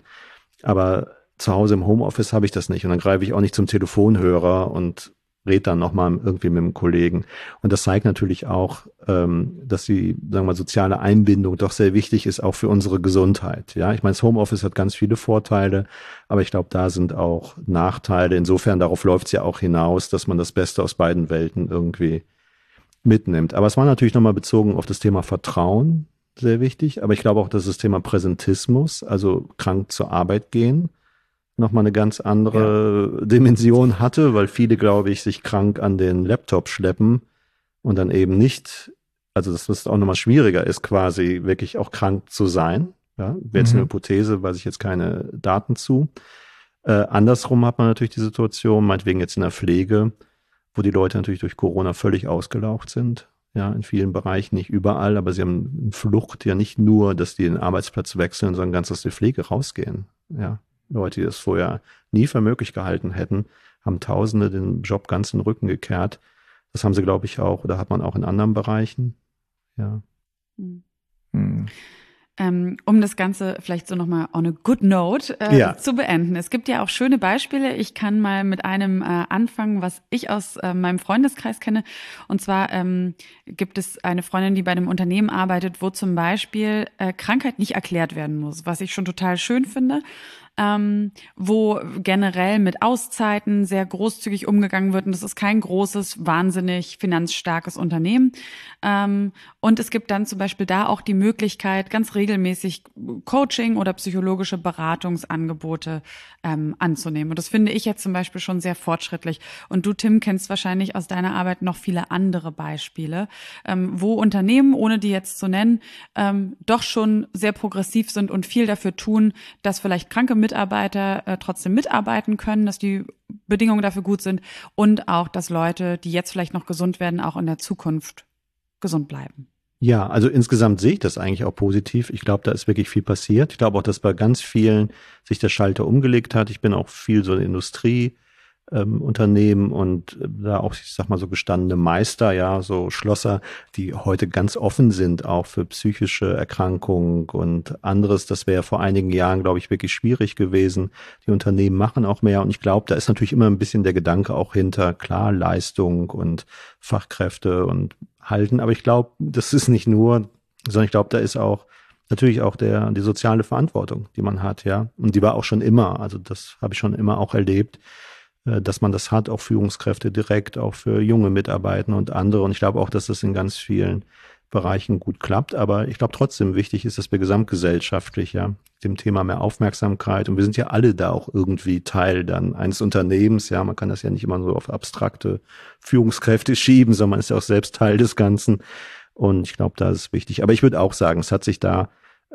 Aber zu Hause im Homeoffice habe ich das nicht und dann greife ich auch nicht zum Telefonhörer und rede dann nochmal irgendwie mit dem Kollegen. Und das zeigt natürlich auch, ähm, dass die, sagen wir mal, soziale Einbindung doch sehr wichtig ist, auch für unsere Gesundheit. Ja, ich meine, das Homeoffice hat ganz viele Vorteile, aber ich glaube, da sind auch Nachteile. Insofern, darauf läuft es ja auch hinaus, dass man das Beste aus beiden Welten irgendwie mitnimmt. Aber es war natürlich nochmal bezogen auf das Thema Vertrauen sehr wichtig. Aber ich glaube auch, dass das Thema Präsentismus, also krank zur Arbeit gehen, nochmal eine ganz andere ja. Dimension hatte, weil viele, glaube ich, sich krank an den Laptop schleppen und dann eben nicht, also dass das auch nochmal schwieriger ist, quasi wirklich auch krank zu sein. Ja, wäre jetzt mhm. eine Hypothese, weiß ich jetzt keine Daten zu. Äh, andersrum hat man natürlich die Situation, meinetwegen jetzt in der Pflege, wo die Leute natürlich durch Corona völlig ausgelaugt sind. Ja, in vielen Bereichen, nicht überall, aber sie haben eine Flucht ja nicht nur, dass die den Arbeitsplatz wechseln, sondern ganz aus der Pflege rausgehen. Ja. Leute, die das vorher nie für möglich gehalten hätten, haben Tausende den Job ganz in den Rücken gekehrt. Das haben sie, glaube ich, auch, oder hat man auch in anderen Bereichen. Ja. Mhm. Mhm. Ähm, um das Ganze vielleicht so nochmal on a good note äh, ja. zu beenden. Es gibt ja auch schöne Beispiele. Ich kann mal mit einem äh, anfangen, was ich aus äh, meinem Freundeskreis kenne. Und zwar ähm, gibt es eine Freundin, die bei einem Unternehmen arbeitet, wo zum Beispiel äh, Krankheit nicht erklärt werden muss, was ich schon total schön finde. Ähm, wo generell mit Auszeiten sehr großzügig umgegangen wird. Und das ist kein großes, wahnsinnig finanzstarkes Unternehmen. Ähm, und es gibt dann zum Beispiel da auch die Möglichkeit, ganz regelmäßig Coaching oder psychologische Beratungsangebote ähm, anzunehmen. Und das finde ich jetzt zum Beispiel schon sehr fortschrittlich. Und du, Tim, kennst wahrscheinlich aus deiner Arbeit noch viele andere Beispiele, ähm, wo Unternehmen, ohne die jetzt zu nennen, ähm, doch schon sehr progressiv sind und viel dafür tun, dass vielleicht kranke Mitarbeiter äh, trotzdem mitarbeiten können, dass die Bedingungen dafür gut sind und auch, dass Leute, die jetzt vielleicht noch gesund werden, auch in der Zukunft gesund bleiben. Ja, also insgesamt sehe ich das eigentlich auch positiv. Ich glaube, da ist wirklich viel passiert. Ich glaube auch, dass bei ganz vielen sich der Schalter umgelegt hat. Ich bin auch viel so in der Industrie Ähm, Unternehmen und äh, da auch, ich sag mal, so gestandene Meister, ja, so Schlosser, die heute ganz offen sind, auch für psychische Erkrankungen und anderes. Das wäre vor einigen Jahren, glaube ich, wirklich schwierig gewesen. Die Unternehmen machen auch mehr und ich glaube, da ist natürlich immer ein bisschen der Gedanke auch hinter, klar, Leistung und Fachkräfte und halten, aber ich glaube, das ist nicht nur, sondern ich glaube, da ist auch natürlich auch der die soziale Verantwortung, die man hat, ja, und die war auch schon immer, also das habe ich schon immer auch erlebt, dass man das hat, auch Führungskräfte direkt, auch für junge Mitarbeiter und andere. Und ich glaube auch, dass das in ganz vielen Bereichen gut klappt. Aber ich glaube trotzdem, wichtig ist, dass wir gesamtgesellschaftlich ja dem Thema mehr Aufmerksamkeit, und wir sind ja alle da auch irgendwie Teil dann eines Unternehmens. Ja, man kann das ja nicht immer so auf abstrakte Führungskräfte schieben, sondern man ist ja auch selbst Teil des Ganzen. Und ich glaube, da ist es wichtig. Aber ich würde auch sagen, es hat sich da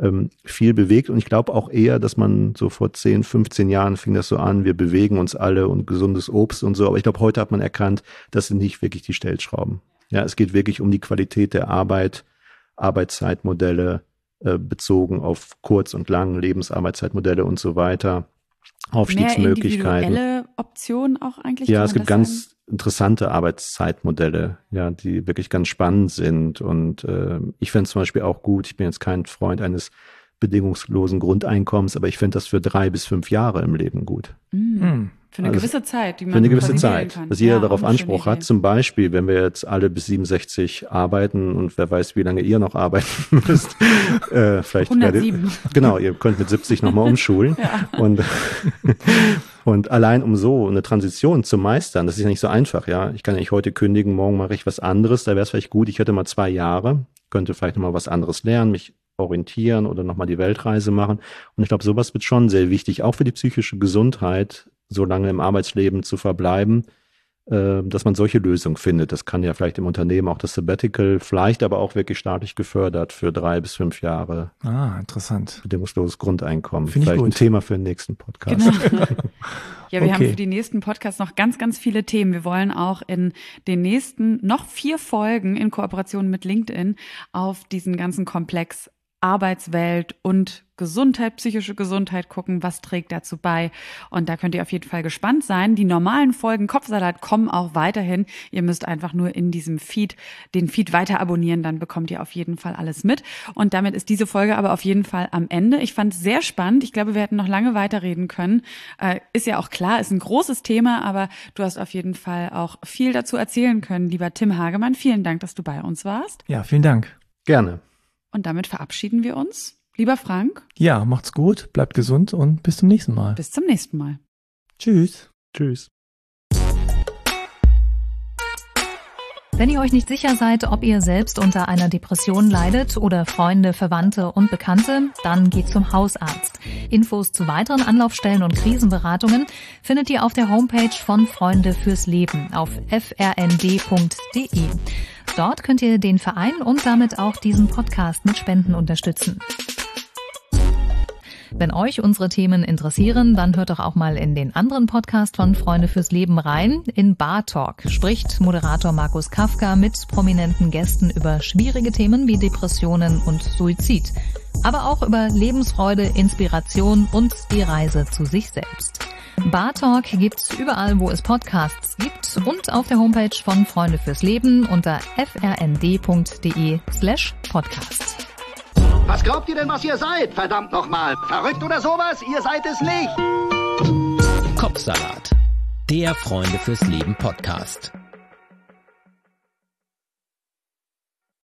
viel bewegt und ich glaube auch eher, dass man so vor zehn, fünfzehn Jahren fing das so an, wir bewegen uns alle und gesundes Obst und so, aber ich glaube, heute hat man erkannt, das sind nicht wirklich die Stellschrauben. Ja, es geht wirklich um die Qualität der Arbeit, Arbeitszeitmodelle äh, bezogen auf kurz- und lang, Lebensarbeitszeitmodelle und so weiter, Aufstiegsmöglichkeiten. Mehr individuelle Optionen auch eigentlich? Ja, es gibt ganz sagen? interessante Arbeitszeitmodelle, ja, die wirklich ganz spannend sind. Und äh, ich fände es zum Beispiel auch gut, ich bin jetzt kein Freund eines bedingungslosen Grundeinkommens, aber ich finde das für drei bis fünf Jahre im Leben gut. Mhm. Für eine also gewisse Zeit, die man Für eine gewisse Zeit, kann. dass jeder ja, darauf Anspruch hat. Zum Beispiel, wenn wir jetzt alle bis siebenundsechzig arbeiten und wer weiß, wie lange ihr noch arbeiten müsst. äh, vielleicht hundertsieben. Werdet, genau, ihr könnt mit siebzig nochmal umschulen. ja. Und Und allein um so eine Transition zu meistern, das ist ja nicht so einfach, ja. Ich kann ja nicht heute kündigen, morgen mache ich was anderes. Da wäre es vielleicht gut, ich hätte mal zwei Jahre, könnte vielleicht nochmal was anderes lernen, mich orientieren oder nochmal die Weltreise machen. Und ich glaube, sowas wird schon sehr wichtig, auch für die psychische Gesundheit, so lange im Arbeitsleben zu verbleiben, dass man solche Lösungen findet. Das kann ja vielleicht im Unternehmen auch das Sabbatical, vielleicht aber auch wirklich staatlich gefördert für drei bis fünf Jahre. Ah, interessant. Bedingungsloses Grundeinkommen. Finde ich vielleicht gut. ein Thema für den nächsten Podcast. Genau. Ja, wir Okay. haben für die nächsten Podcasts noch ganz, ganz viele Themen. Wir wollen auch in den nächsten noch vier Folgen in Kooperation mit LinkedIn auf diesen ganzen Komplex Arbeitswelt und Gesundheit, psychische Gesundheit gucken, was trägt dazu bei. Und da könnt ihr auf jeden Fall gespannt sein. Die normalen Folgen Kopfsalat kommen auch weiterhin. Ihr müsst einfach nur in diesem Feed den Feed weiter abonnieren, dann bekommt ihr auf jeden Fall alles mit. Und damit ist diese Folge aber auf jeden Fall am Ende. Ich fand es sehr spannend. Ich glaube, wir hätten noch lange weiterreden können. Äh, ist ja auch klar, ist ein großes Thema, aber du hast auf jeden Fall auch viel dazu erzählen können, lieber Tim Hagemann. Vielen Dank, dass du bei uns warst. Ja, vielen Dank. Gerne. Und damit verabschieden wir uns. Lieber Frank, Ja, macht's gut, bleibt gesund und bis zum nächsten Mal. bis zum nächsten Mal. Tschüss. Tschüss. Wenn ihr euch nicht sicher seid, ob ihr selbst unter einer Depression leidet oder Freunde, Verwandte und Bekannte, dann geht zum Hausarzt. Infos zu weiteren Anlaufstellen und Krisenberatungen findet ihr auf der Homepage von Freunde fürs Leben auf f r n d punkt d e. Dort könnt ihr den Verein und damit auch diesen Podcast mit Spenden unterstützen. Wenn euch unsere Themen interessieren, dann hört doch auch mal in den anderen Podcast von Freunde fürs Leben rein. In Bar Talk spricht Moderator Markus Kafka mit prominenten Gästen über schwierige Themen wie Depressionen und Suizid. Aber auch über Lebensfreude, Inspiration und die Reise zu sich selbst. Bar Talk gibt's überall, wo es Podcasts gibt und auf der Homepage von Freunde fürs Leben unter f r n d punkt d e slash podcast. Was glaubt ihr denn, was ihr seid? Verdammt nochmal. Verrückt oder sowas? Ihr seid es nicht. Kopfsalat, der Freunde fürs Leben Podcast.